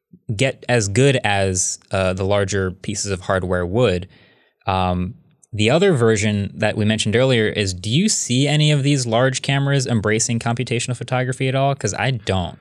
get as good as uh, the larger pieces of hardware would. Um, the other version that we mentioned earlier is, do you see any of these large cameras embracing computational photography at all? Because I don't.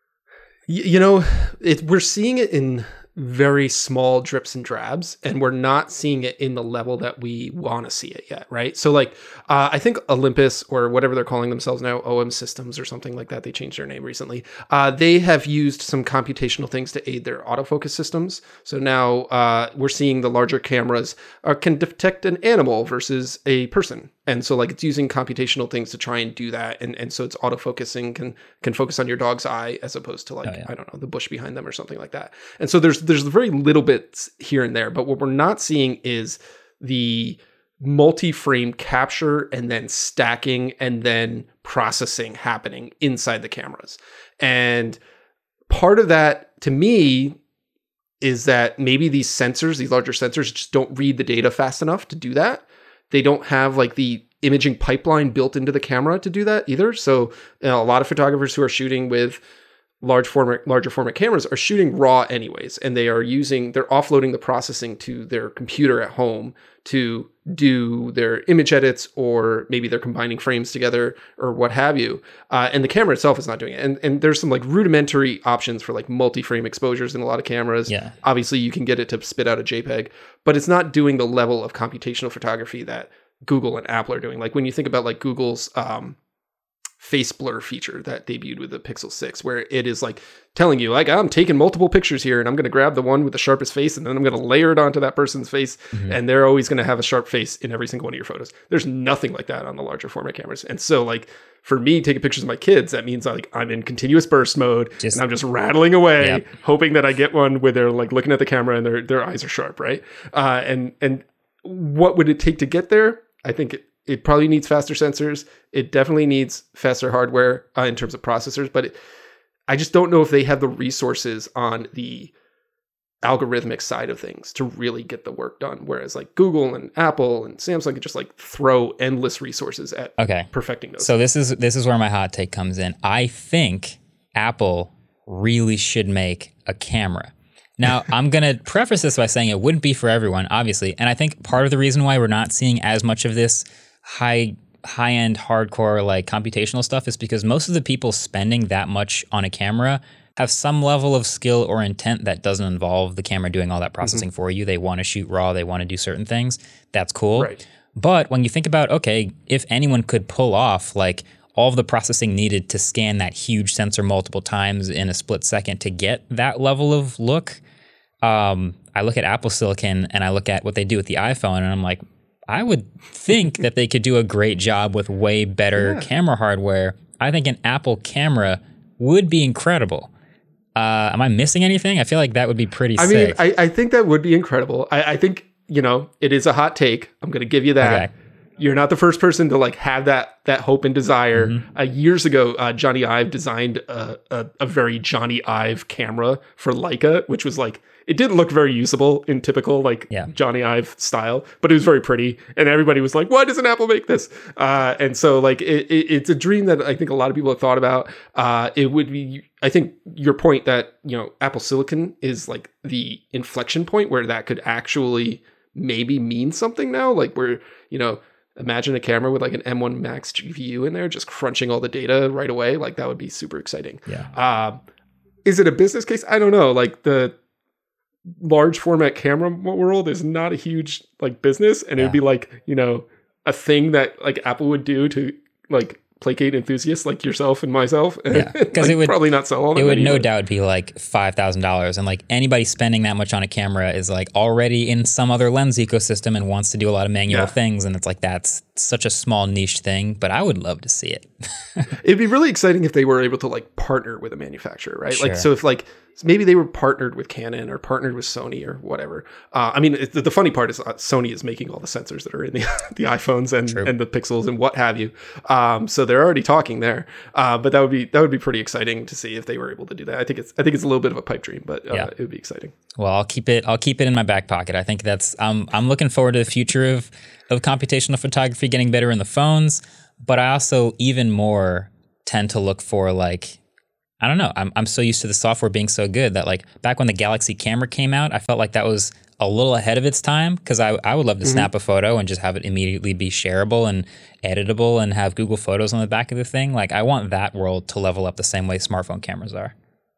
Y- you know, it, we're seeing it in very small drips and drabs, and we're not seeing it in the level that we want to see it yet, right? So like, uh, I think Olympus, or whatever they're calling themselves now, O M Systems or something like that, they changed their name recently. Uh, they have used some computational things to aid their autofocus systems. So now uh, we're seeing the larger cameras uh, can detect an animal versus a person. And so like it's using computational things to try and do that. And, and so it's autofocusing, can can focus on your dog's eye as opposed to like, oh, yeah. I don't know, the bush behind them or something like that. And so there's there's very little bits here and there. But what we're not seeing is the multi-frame capture and then stacking and then processing happening inside the cameras. And part of that, to me, is that maybe these sensors, these larger sensors, just don't read the data fast enough to do that. They don't have like the imaging pipeline built into the camera to do that either. So you know, a lot of photographers who are shooting with large format, larger format cameras are shooting raw anyways, and they are using, they're offloading the processing to their computer at home to do their image edits, or maybe they're combining frames together or what have you. Uh, and the camera itself is not doing it. And and there's some like rudimentary options for like multi-frame exposures in a lot of cameras. Yeah. Obviously you can get it to spit out a JPEG, but it's not doing the level of computational photography that Google and Apple are doing. Like when you think about like Google's um, face blur feature that debuted with the Pixel six, where it is like telling you like, I'm taking multiple pictures here and I'm going to grab the one with the sharpest face and then I'm going to layer it onto that person's face. Mm-hmm. And they're always going to have a sharp face in every single one of your photos. There's nothing like that on the larger format cameras. And so like for me taking pictures of my kids, that means like I'm in continuous burst mode just, and I'm just rattling away, yep. hoping that I get one where they're like looking at the camera and their their eyes are sharp, right? Uh, and and what would it take to get there? I think it, it probably needs faster sensors. It definitely needs faster hardware uh, in terms of processors, but it, I just don't know if they have the resources on the algorithmic side of things to really get the work done. Whereas like Google and Apple and Samsung could just like throw endless resources at okay. perfecting those. So this is this is where my hot take comes in. I think Apple really should make a camera. Now, I'm going to preface this by saying it wouldn't be for everyone, obviously. And I think part of the reason why we're not seeing as much of this high high-end hardcore like computational stuff is because most of the people spending that much on a camera have some level of skill or intent that doesn't involve the camera doing all that processing mm-hmm. for you. They want to shoot raw. They want to do certain things. That's cool. Right. But when you think about, okay, if anyone could pull off like all of the processing needed to scan that huge sensor multiple times in a split second to get that level of look, um, I look at Apple Silicon and I look at what they do with the iPhone and I'm like, I would think that they could do a great job with way better yeah. camera hardware. I think an Apple camera would be incredible. Uh, am I missing anything? I feel like that would be pretty I sick. mean, I, I think that would be incredible. I, I think, you know, it is a hot take. I'm going to give you that. Okay. You're not the first person to like have that that hope and desire. Mm-hmm. Uh, years ago, uh, Johnny Ive designed a, a, a very Johnny Ive camera for Leica, which was like, it didn't look very usable in typical like yeah. Johnny Ive style, but it was very pretty. And everybody was like, why doesn't Apple make this? Uh, and so like, it, it, it's a dream that I think a lot of people have thought about. Uh, it would be, I think your point that, you know, Apple Silicon is like the inflection point where that could actually maybe mean something now. Like where, you know, imagine a camera with like an M one Max G P U in there, just crunching all the data right away. Like that would be super exciting. Yeah. Uh, is it a business case? I don't know. Like the large format camera world is not a huge like business. And yeah. it'd be like, you know, a thing that like Apple would do to like placate enthusiasts like yourself and myself. Yeah, because like, it would probably not sell all that It would many, no but. doubt be like five thousand dollars. And like anybody spending that much on a camera is like already in some other lens ecosystem and wants to do a lot of manual yeah. things. And it's like, that's such a small niche thing, but I would love to see it. It'd be really exciting if they were able to like partner with a manufacturer, right? Sure. Like, so if like, maybe they were partnered with Canon or partnered with Sony or whatever. Uh, I mean, it, the funny part is uh, Sony is making all the sensors that are in the the iPhones and, and the Pixels and what have you. Um, so they're already talking there. Uh, but that would be that would be pretty exciting to see if they were able to do that. I think it's I think it's a little bit of a pipe dream, but uh, yeah. it would be exciting. Well, I'll keep it. I'll keep it in my back pocket. I think that's. Um, I'm looking forward to the future of of computational photography getting better in the phones. But I also even more tend to look for like. I don't know. I'm I'm so used to the software being so good that like back when the Galaxy camera came out, I felt like that was a little ahead of its time because I, I would love to mm-hmm. snap a photo and just have it immediately be shareable and editable and have Google Photos on the back of the thing. Like I want that world to level up the same way smartphone cameras are.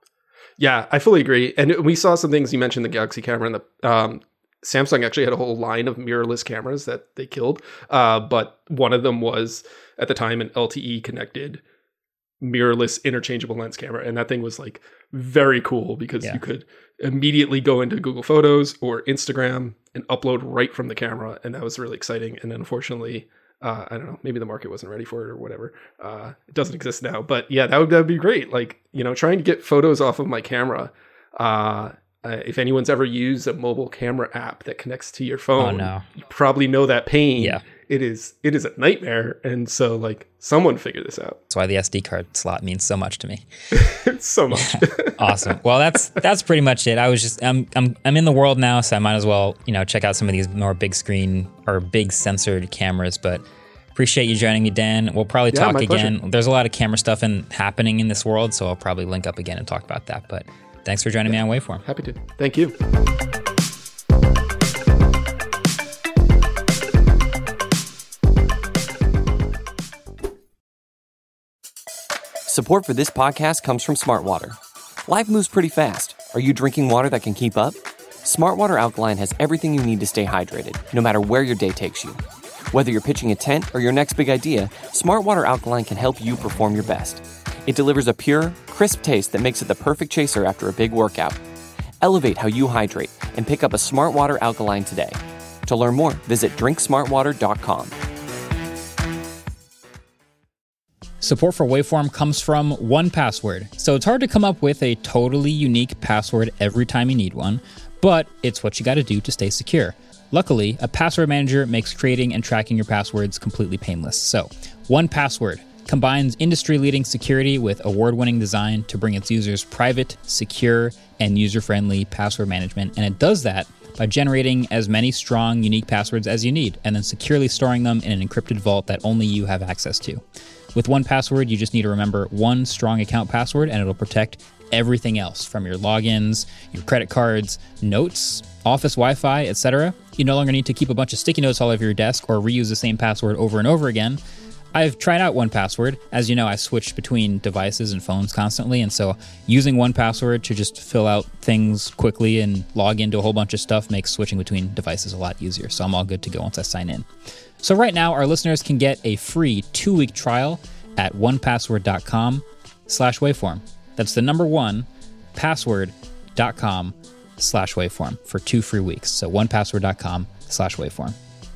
Yeah, I fully agree. And we saw some things. You mentioned the Galaxy camera and the um, Samsung actually had a whole line of mirrorless cameras that they killed. Uh, but one of them was at the time an L T E connected mirrorless interchangeable lens camera, and that thing was like very cool because yeah. you could immediately go into Google Photos or Instagram and upload right from the camera, and that was really exciting. And unfortunately, uh, I don't know, maybe the market wasn't ready for it or whatever. Uh, it doesn't exist now, but yeah, that would that would be great. Like, you know, trying to get photos off of my camera. Uh, uh, if anyone's ever used a mobile camera app that connects to your phone, oh, no. you probably know that pain. Yeah. It is it is a nightmare, and so like someone figure this out. That's why the S D card slot means so much to me. It's so much. Awesome. Well, that's that's pretty much it. I was just I'm I'm I'm in the world now, so I might as well you know check out some of these more big screen or big censored cameras. But appreciate you joining me, Dan. We'll probably yeah, talk my again. pleasure. There's a lot of camera stuff in, happening in this world, so I'll probably link up again and talk about that. But thanks for joining yeah. me on Waveform. Happy to. Thank you. Support for this podcast comes from Smartwater. Life moves pretty fast. Are you drinking water that can keep up? Smartwater Alkaline has everything you need to stay hydrated, no matter where your day takes you. Whether you're pitching a tent or your next big idea, Smartwater Alkaline can help you perform your best. It delivers a pure, crisp taste that makes it the perfect chaser after a big workout. Elevate how you hydrate and pick up a Smartwater Alkaline today. To learn more, visit drink smartwater dot com. Support for Waveform comes from one Password. So it's hard to come up with a totally unique password every time you need one, but it's what you got to do to stay secure. Luckily, a password manager makes creating and tracking your passwords completely painless. So, one Password. combines industry-leading security with award-winning design to bring its users private, secure, and user-friendly password management. And it does that by generating as many strong, unique passwords as you need, and then securely storing them in an encrypted vault that only you have access to. With one Password, you just need to remember one strong account password, and it'll protect everything else from your logins, your credit cards, notes, office Wi-Fi, et cetera. You no longer need to keep a bunch of sticky notes all over your desk or reuse the same password over and over again. I've tried out one Password. As you know, I switch between devices and phones constantly, and so using one Password to just fill out things quickly and log into a whole bunch of stuff makes switching between devices a lot easier, so I'm all good to go once I sign in. So right now, our listeners can get a free two-week trial at onepassword.com slash waveform. That's the number one, password.com slash waveform for two free weeks. So onepassword.com slash waveform.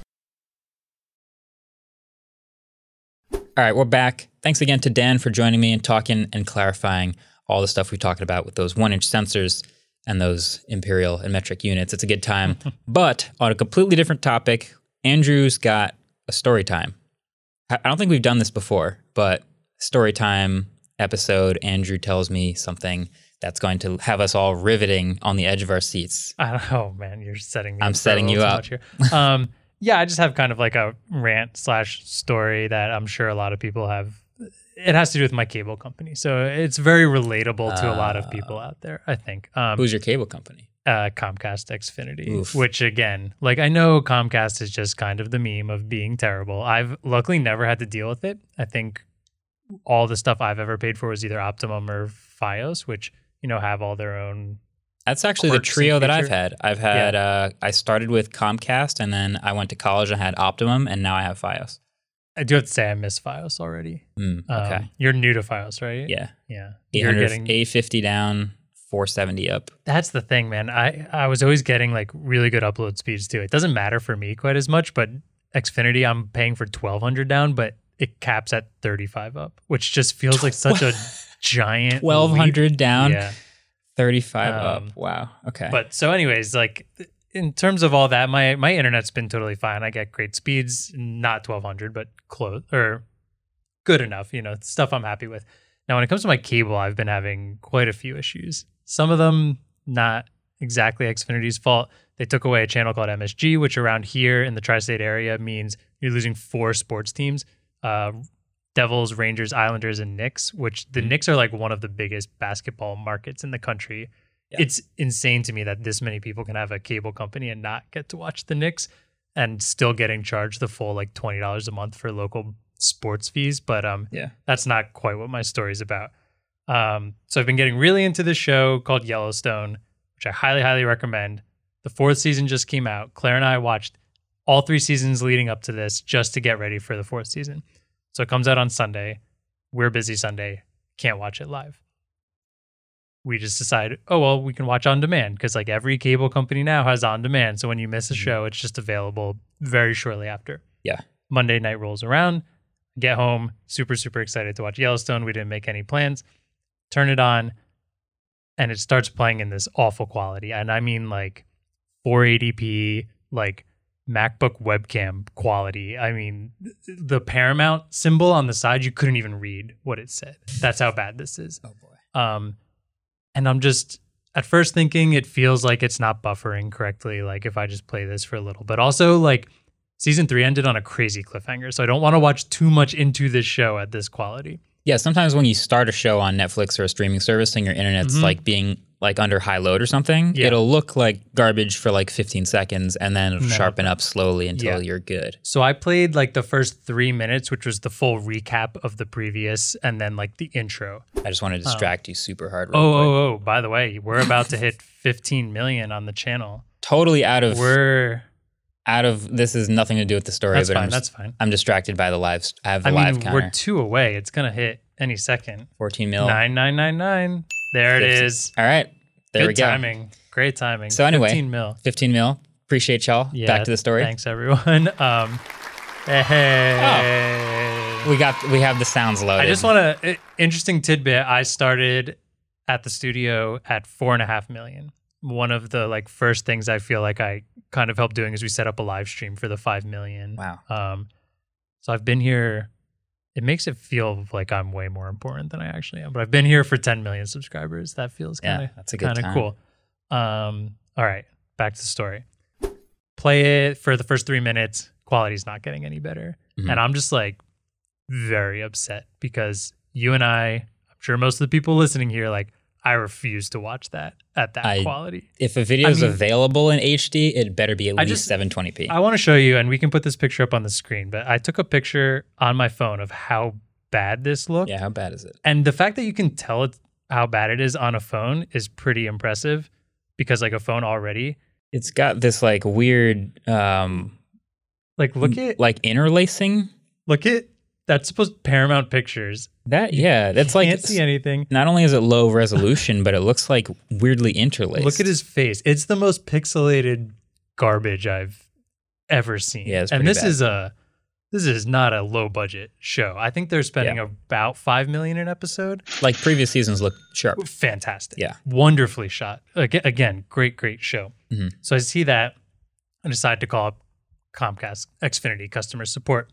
All right, we're back. Thanks again to Dan for joining me and talking and clarifying all the stuff we talked about with those one-inch sensors and those imperial and metric units. It's a good time. But on a completely different topic, Andrew's got a story time. I don't think we've done this before, but story time episode, Andrew tells me something that's going to have us all riveting on the edge of our seats. I don't know, man. You're setting me I'm up setting you up. here. Um, yeah, I just have kind of like a rant slash story that I'm sure a lot of people have. It has to do with my cable company. So it's very relatable to uh, a lot of people out there, I think. Um, who's your cable company? Uh, Comcast Xfinity, Oof. Which again, like I know Comcast is just kind of the meme of being terrible. I've luckily never had to deal with it. I think all the stuff I've ever paid for was either Optimum or Fios, which, you know, have all their own. That's actually the trio that I've had. I've had, yeah. uh, I started with Comcast and then I went to college and had Optimum and now I have Fios. I do have to say I miss Fios already. Mm, okay. Um, you're new to Fios, right? Yeah. Yeah. You're getting A fifty down, four seventy up. That's the thing, man. I, I was always getting like really good upload speeds too. It doesn't matter for me quite as much, but Xfinity, I'm paying for twelve hundred down, but it caps at thirty-five up, which just feels like such a giant twelve hundred leap. Down, yeah. thirty-five um, up. Wow. Okay. But so anyways, like in terms of all that, my my internet's been totally fine. I get great speeds, not twelve hundred, but close or good enough, you know, stuff I'm happy with. Now, when it comes to my cable, I've been having quite a few issues. Some of them not exactly Xfinity's fault. They took away a channel called M S G, which around here in the tri-state area means you're losing four sports teams. Uh, Devils, Rangers, Islanders, and Knicks, which the mm-hmm. Knicks are like one of the biggest basketball markets in the country. Yeah. It's insane to me that this many people can have a cable company and not get to watch the Knicks and still getting charged the full like twenty dollars a month for local sports fees. But um, yeah, that's not quite what my story's about. Um, so I've been getting really into this show called Yellowstone, which I highly, highly recommend. The fourth season just came out. Claire and I watched all three seasons leading up to this just to get ready for the fourth season. So it comes out on Sunday. We're busy Sunday. Can't watch it live. We just decide, oh, well, we can watch on demand because like every cable company now has on demand. So when you miss a show, it's just available very shortly after. Yeah. Monday night rolls around. Get home. Super, super excited to watch Yellowstone. We didn't make any plans. Turn it on. And it starts playing in this awful quality. And I mean like four eighty p, like MacBook webcam quality. I mean, the Paramount symbol on the side, you couldn't even read what it said. That's how bad this is. Oh boy. Um, and I'm just at first thinking it feels like it's not buffering correctly. Like if I just play this for a little, but also like season three ended on a crazy cliffhanger. So I don't want to watch too much into this show at this quality. Yeah. Sometimes when you start a show on Netflix or a streaming service and your internet's mm-hmm. like being like under high load or something, yeah. it'll look like garbage for like fifteen seconds and then it'll no. sharpen up slowly until yeah. you're good. So I played like the first three minutes, which was the full recap of the previous and then like the intro. I just want to distract um, you super hard. Real oh, quick. oh, oh, by the way, we're about to hit fifteen million on the channel. Totally out of, we're out of, this has nothing to do with the story. That's but fine, I'm that's just, fine. I'm distracted by the live, I have the I live mean, counter. We're two away. It's going to hit any second. fourteen mil. nine nine nine nine. There fifteen. It is. All right. There Good we go. timing. Great timing. So anyway, fifteen mil. fifteen mil. Appreciate y'all. Yeah, back to the story. Thanks everyone. Um, hey. Oh, we got we have the sounds loaded. I just want to interesting tidbit. I started at the studio at four and a half million. One of the like first things I feel like I kind of helped doing is we set up a live stream for the five million. Wow. Um, so I've been here it makes it feel like I'm way more important than I actually am. But I've been here for ten million subscribers. That feels kind of Yeah, that's a good kind of time. cool. Um, all right, back to the story. Play it for the first three minutes. Quality's not getting any better, Mhm. and I'm just like very upset because you and I, I'm sure most of the people listening here, like I refuse to watch that at that I- quality. If a video is I mean- available in H D, it better be at I least just- seven twenty p. I want to show you, and we can put this picture up on the screen, but I took a picture on my phone of how bad this looked. Yeah, how bad is it? And the fact that you can tell it, how bad it is on a phone is pretty impressive because like a phone already, It's got this like weird, um, like look at, like interlacing. look at, that's supposed Paramount Pictures. That yeah, that's like Can't see anything. not only is it low resolution, but it looks like weirdly interlaced. Look at his face. It's the most pixelated garbage I've ever seen. Yeah, it's and pretty this bad. is a this is not a low budget show. I think they're spending Yeah. about five million an episode. like previous seasons look sharp. Fantastic. Yeah. Wonderfully shot. Again, again great, great show. Mhm. So I see that and decide to call up Comcast Xfinity customer support.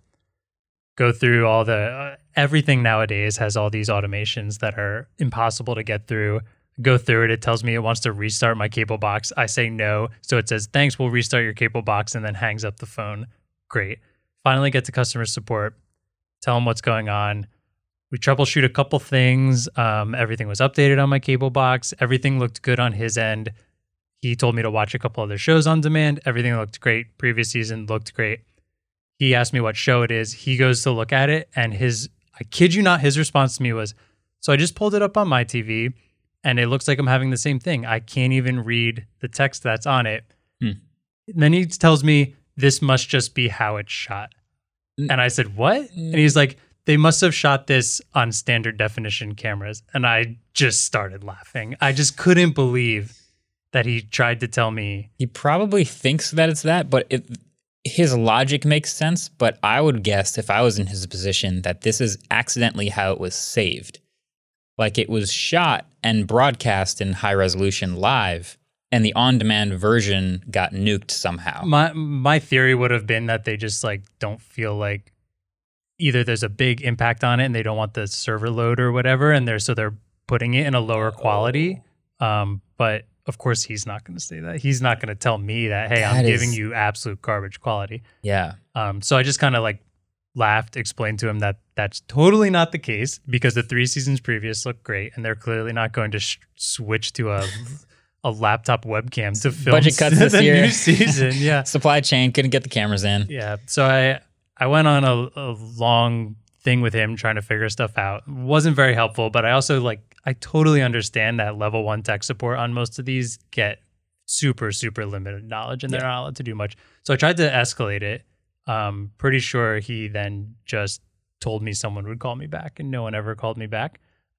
Go through all the uh, everything nowadays has all these automations that are impossible to get through. Go through it. It tells me it wants to restart my cable box. I say no. So it says, thanks, we'll restart your cable box, and then hangs up the phone. Great. Finally get to customer support. Tell them what's going on. We troubleshoot a couple things. Um, everything was updated on my cable box. Everything looked good on his end. He told me to watch a couple other shows on demand. Everything looked great. Previous season looked great. He asked me what show it is. He goes to look at it, and his, I kid you not, his response to me was, so I just pulled it up on my T V, and it looks like I'm having the same thing. I can't even read the text that's on it. Hmm. And then he tells me, this must just be how it's shot. Mm. And I said, what? And he's like, they must have shot this on standard definition cameras. And I just started laughing. I just couldn't believe that he tried to tell me. He probably thinks that it's that, but it, his logic makes sense. But I would guess if I was in his position that this is accidentally how it was saved. Like it was shot and broadcast in high resolution live, and the on-demand version got nuked somehow. My my theory would have been that they just like don't feel like either there's a big impact on it and they don't want the server load or whatever, and they're so they're putting it in a lower quality. Um, but of course he's not going to say that. He's not going to tell me that, hey, I'm That giving is- you absolute garbage quality. Yeah. Um, so I just kind of like laughed, explained to him that that's totally not the case because the three seasons previous look great, and they're clearly not going to sh- switch to a a laptop webcam to film Budget cuts the this year. new season. Yeah, Supply chain couldn't get the cameras in. yeah. So I I went on a, a long thing with him trying to figure stuff out. Wasn't very helpful, but I also like I totally understand that level one tech support on most of these get super super limited knowledge and they're Yeah. not allowed to do much. So I tried to escalate it. Um, pretty sure he then just told me someone would call me back, and no one ever called me back.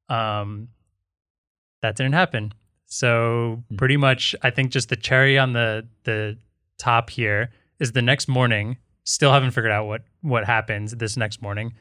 Um, that didn't happen. So Hmm. pretty much, I think just the cherry on the the top here is the next morning. Still haven't figured out what what happens this next morning,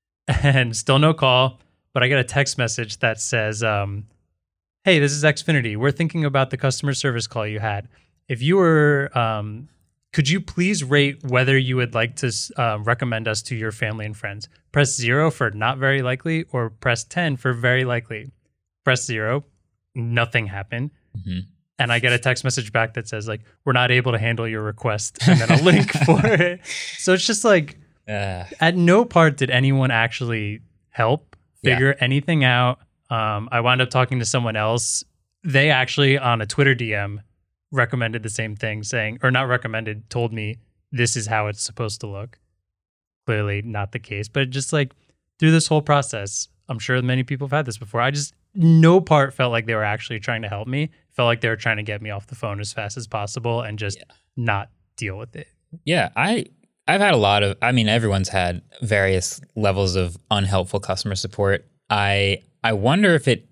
and still no call. But I get a text message that says, um, "Hey, this is Xfinity. We're thinking about the customer service call you had. If you were, um, could you please rate whether you would like to uh, recommend us to your family and friends? Press zero for not very likely, or press ten for very likely. Press zero. Nothing happened." Mhm. And I get a text message back that says, like, we're not able to handle your request, and then a link for it. So it's just like, Uh, at no part did anyone actually help Yeah. figure anything out. Um, I wound up talking to someone else. They actually, on a Twitter D M, recommended the same thing, saying, or not recommended, told me this is how it's supposed to look. Clearly not the case, but just like through this whole process, I'm sure many people have had this before. I just, no part felt like they were actually trying to help me. Felt like they were trying to get me off the phone as fast as possible and just Yeah. not deal with it. yeah, I I've had a lot of. I mean, everyone's had various levels of unhelpful customer support. I I wonder if it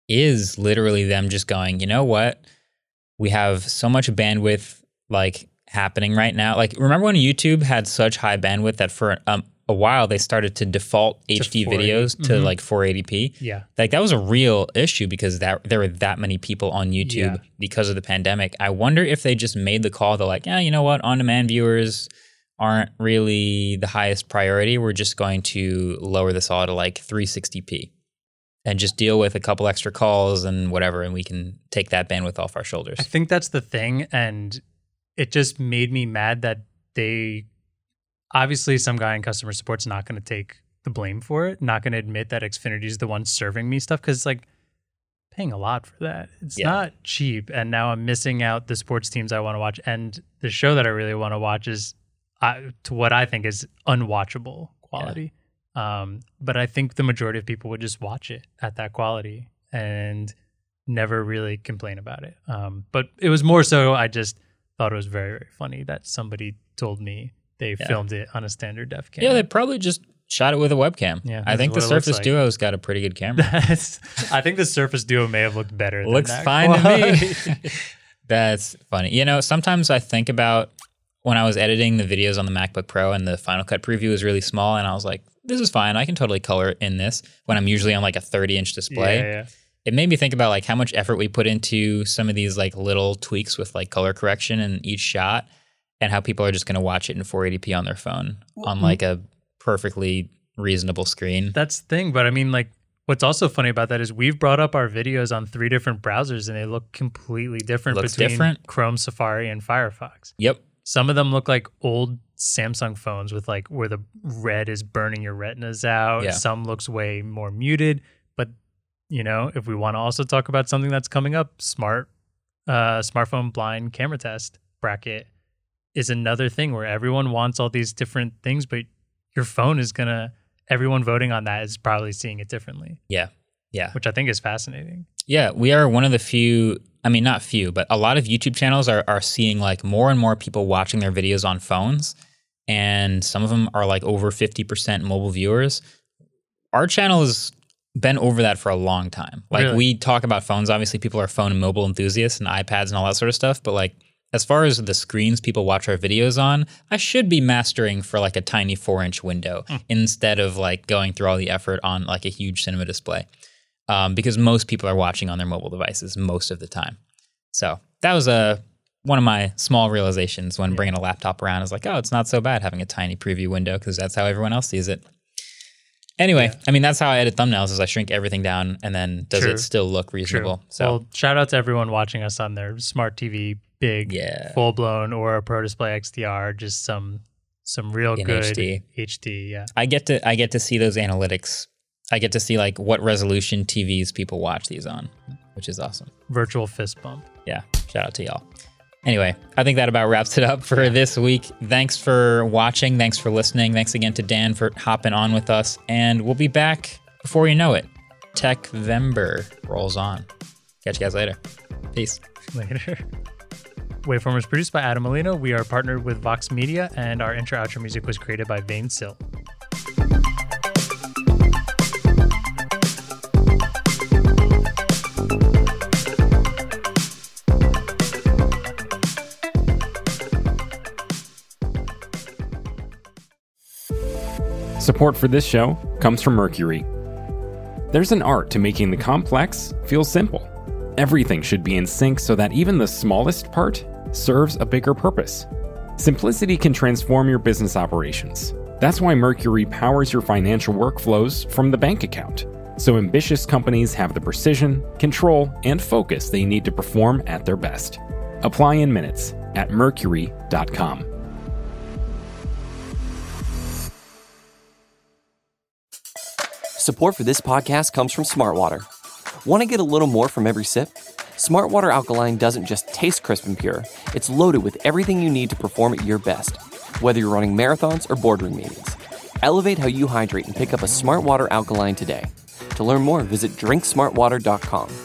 is literally them just going, you know what? We have so much bandwidth like happening right now. Like, remember when YouTube had such high bandwidth that for um, a while they started to default H D four eighty. videos to Mhm. like four eighty p? Yeah. Like that was a real issue because that there were that many people on YouTube Yeah. because of the pandemic. I wonder if they just made the call. They're like, yeah, you know what? On-demand viewers, aren't really the highest priority. We're just going to lower this all to like three sixty p and just deal with a couple extra calls and whatever, and we can take that bandwidth off our shoulders. I think that's the thing, and it just made me mad that they obviously some guy in customer support's not going to take the blame for it, not going to admit that Xfinity is the one serving me stuff, because like paying a lot for that. It's yeah. not cheap, and now I'm missing out the sports teams I want to watch, and the show that I really want to watch is uh, to what I think is unwatchable quality. Yeah. Um, but I think the majority of people would just watch it at that quality and never really complain about it. Um, but it was more so I just thought it was very, very funny that somebody told me they yeah. filmed it on a standard def camera. Yeah, they probably just shot it with a webcam. Yeah, I think the Surface like. Duo's got a pretty good camera. I think the Surface Duo may have looked better. Looks than that fine quality. To me. That's funny. You know, sometimes I think about when I was editing the videos on the MacBook Pro and the Final Cut preview was really small, and I was like, this is fine. I can totally color it in this when I'm usually on like a thirty inch display. Yeah, yeah. It made me think about like how much effort we put into some of these like little tweaks with like color correction in each shot, and how people are just going to watch it in four eighty p on their phone on like a perfectly reasonable screen. That's the thing. But I mean, like, what's also funny about that is we've brought up our videos on three different browsers and they look completely different Looks between different. Chrome, Safari, and Firefox. Yep. Some of them look like old Samsung phones with like where the red is burning your retinas out. Yeah. Some looks way more muted. But, you know, if we want to also talk about something that's coming up, smart uh, smartphone blind camera test bracket is another thing where everyone wants all these different things, but your phone is going to, everyone voting on that is probably seeing it differently. Yeah. Yeah. Which I think is fascinating. Yeah. We are one of the few, I mean, not few, but a lot of YouTube channels are, are seeing like more and more people watching their videos on phones. And some of them are like over fifty percent mobile viewers. Our channel has been over that for a long time. Like Really? we talk about phones. Obviously, people are phone and mobile enthusiasts and iPads and all that sort of stuff. But like, as far as the screens people watch our videos on, I should be mastering for like a tiny four inch window mm. instead of like going through all the effort on like a huge cinema display. Um, because most people are watching on their mobile devices most of the time. So that was a one of my small realizations when yeah. bringing a laptop around. I was like, oh, it's not so bad having a tiny preview window because that's how everyone else sees it. Anyway, yeah. I mean, that's how I edit thumbnails is I shrink everything down and then does True. It still look reasonable? True. So well, shout out to everyone watching us on their smart T V, big, yeah. full-blown or a Pro Display X D R, just some some real In good H D. H D, yeah. I get to I get to see those analytics. I get to see like what resolution T Vs people watch these on, which is awesome. Virtual fist bump. Yeah, shout out to y'all. Anyway, I think that about wraps it up for this week. Thanks for watching. Thanks for listening. Thanks again to Dan for hopping on with us. And we'll be back before you know it. Techvember rolls on. Catch you guys later. Peace. Later. Waveformer is produced by Adam Molino. We are partnered with Vox Media, and our intro-outro music was created by Vane Sill. Support for this show comes from Mercury. There's an art to making the complex feel simple. Everything should be in sync so that even the smallest part serves a bigger purpose. Simplicity can transform your business operations. That's why Mercury powers your financial workflows from the bank account, so ambitious companies have the precision, control, and focus they need to perform at their best. Apply in minutes at mercury dot com. Support for this podcast comes from Smartwater. Want to get a little more from every sip? Smartwater Alkaline doesn't just taste crisp and pure, it's loaded with everything you need to perform at your best, whether you're running marathons or boardroom meetings. Elevate how you hydrate and pick up a Smartwater Alkaline today. To learn more, visit drink smart water dot com.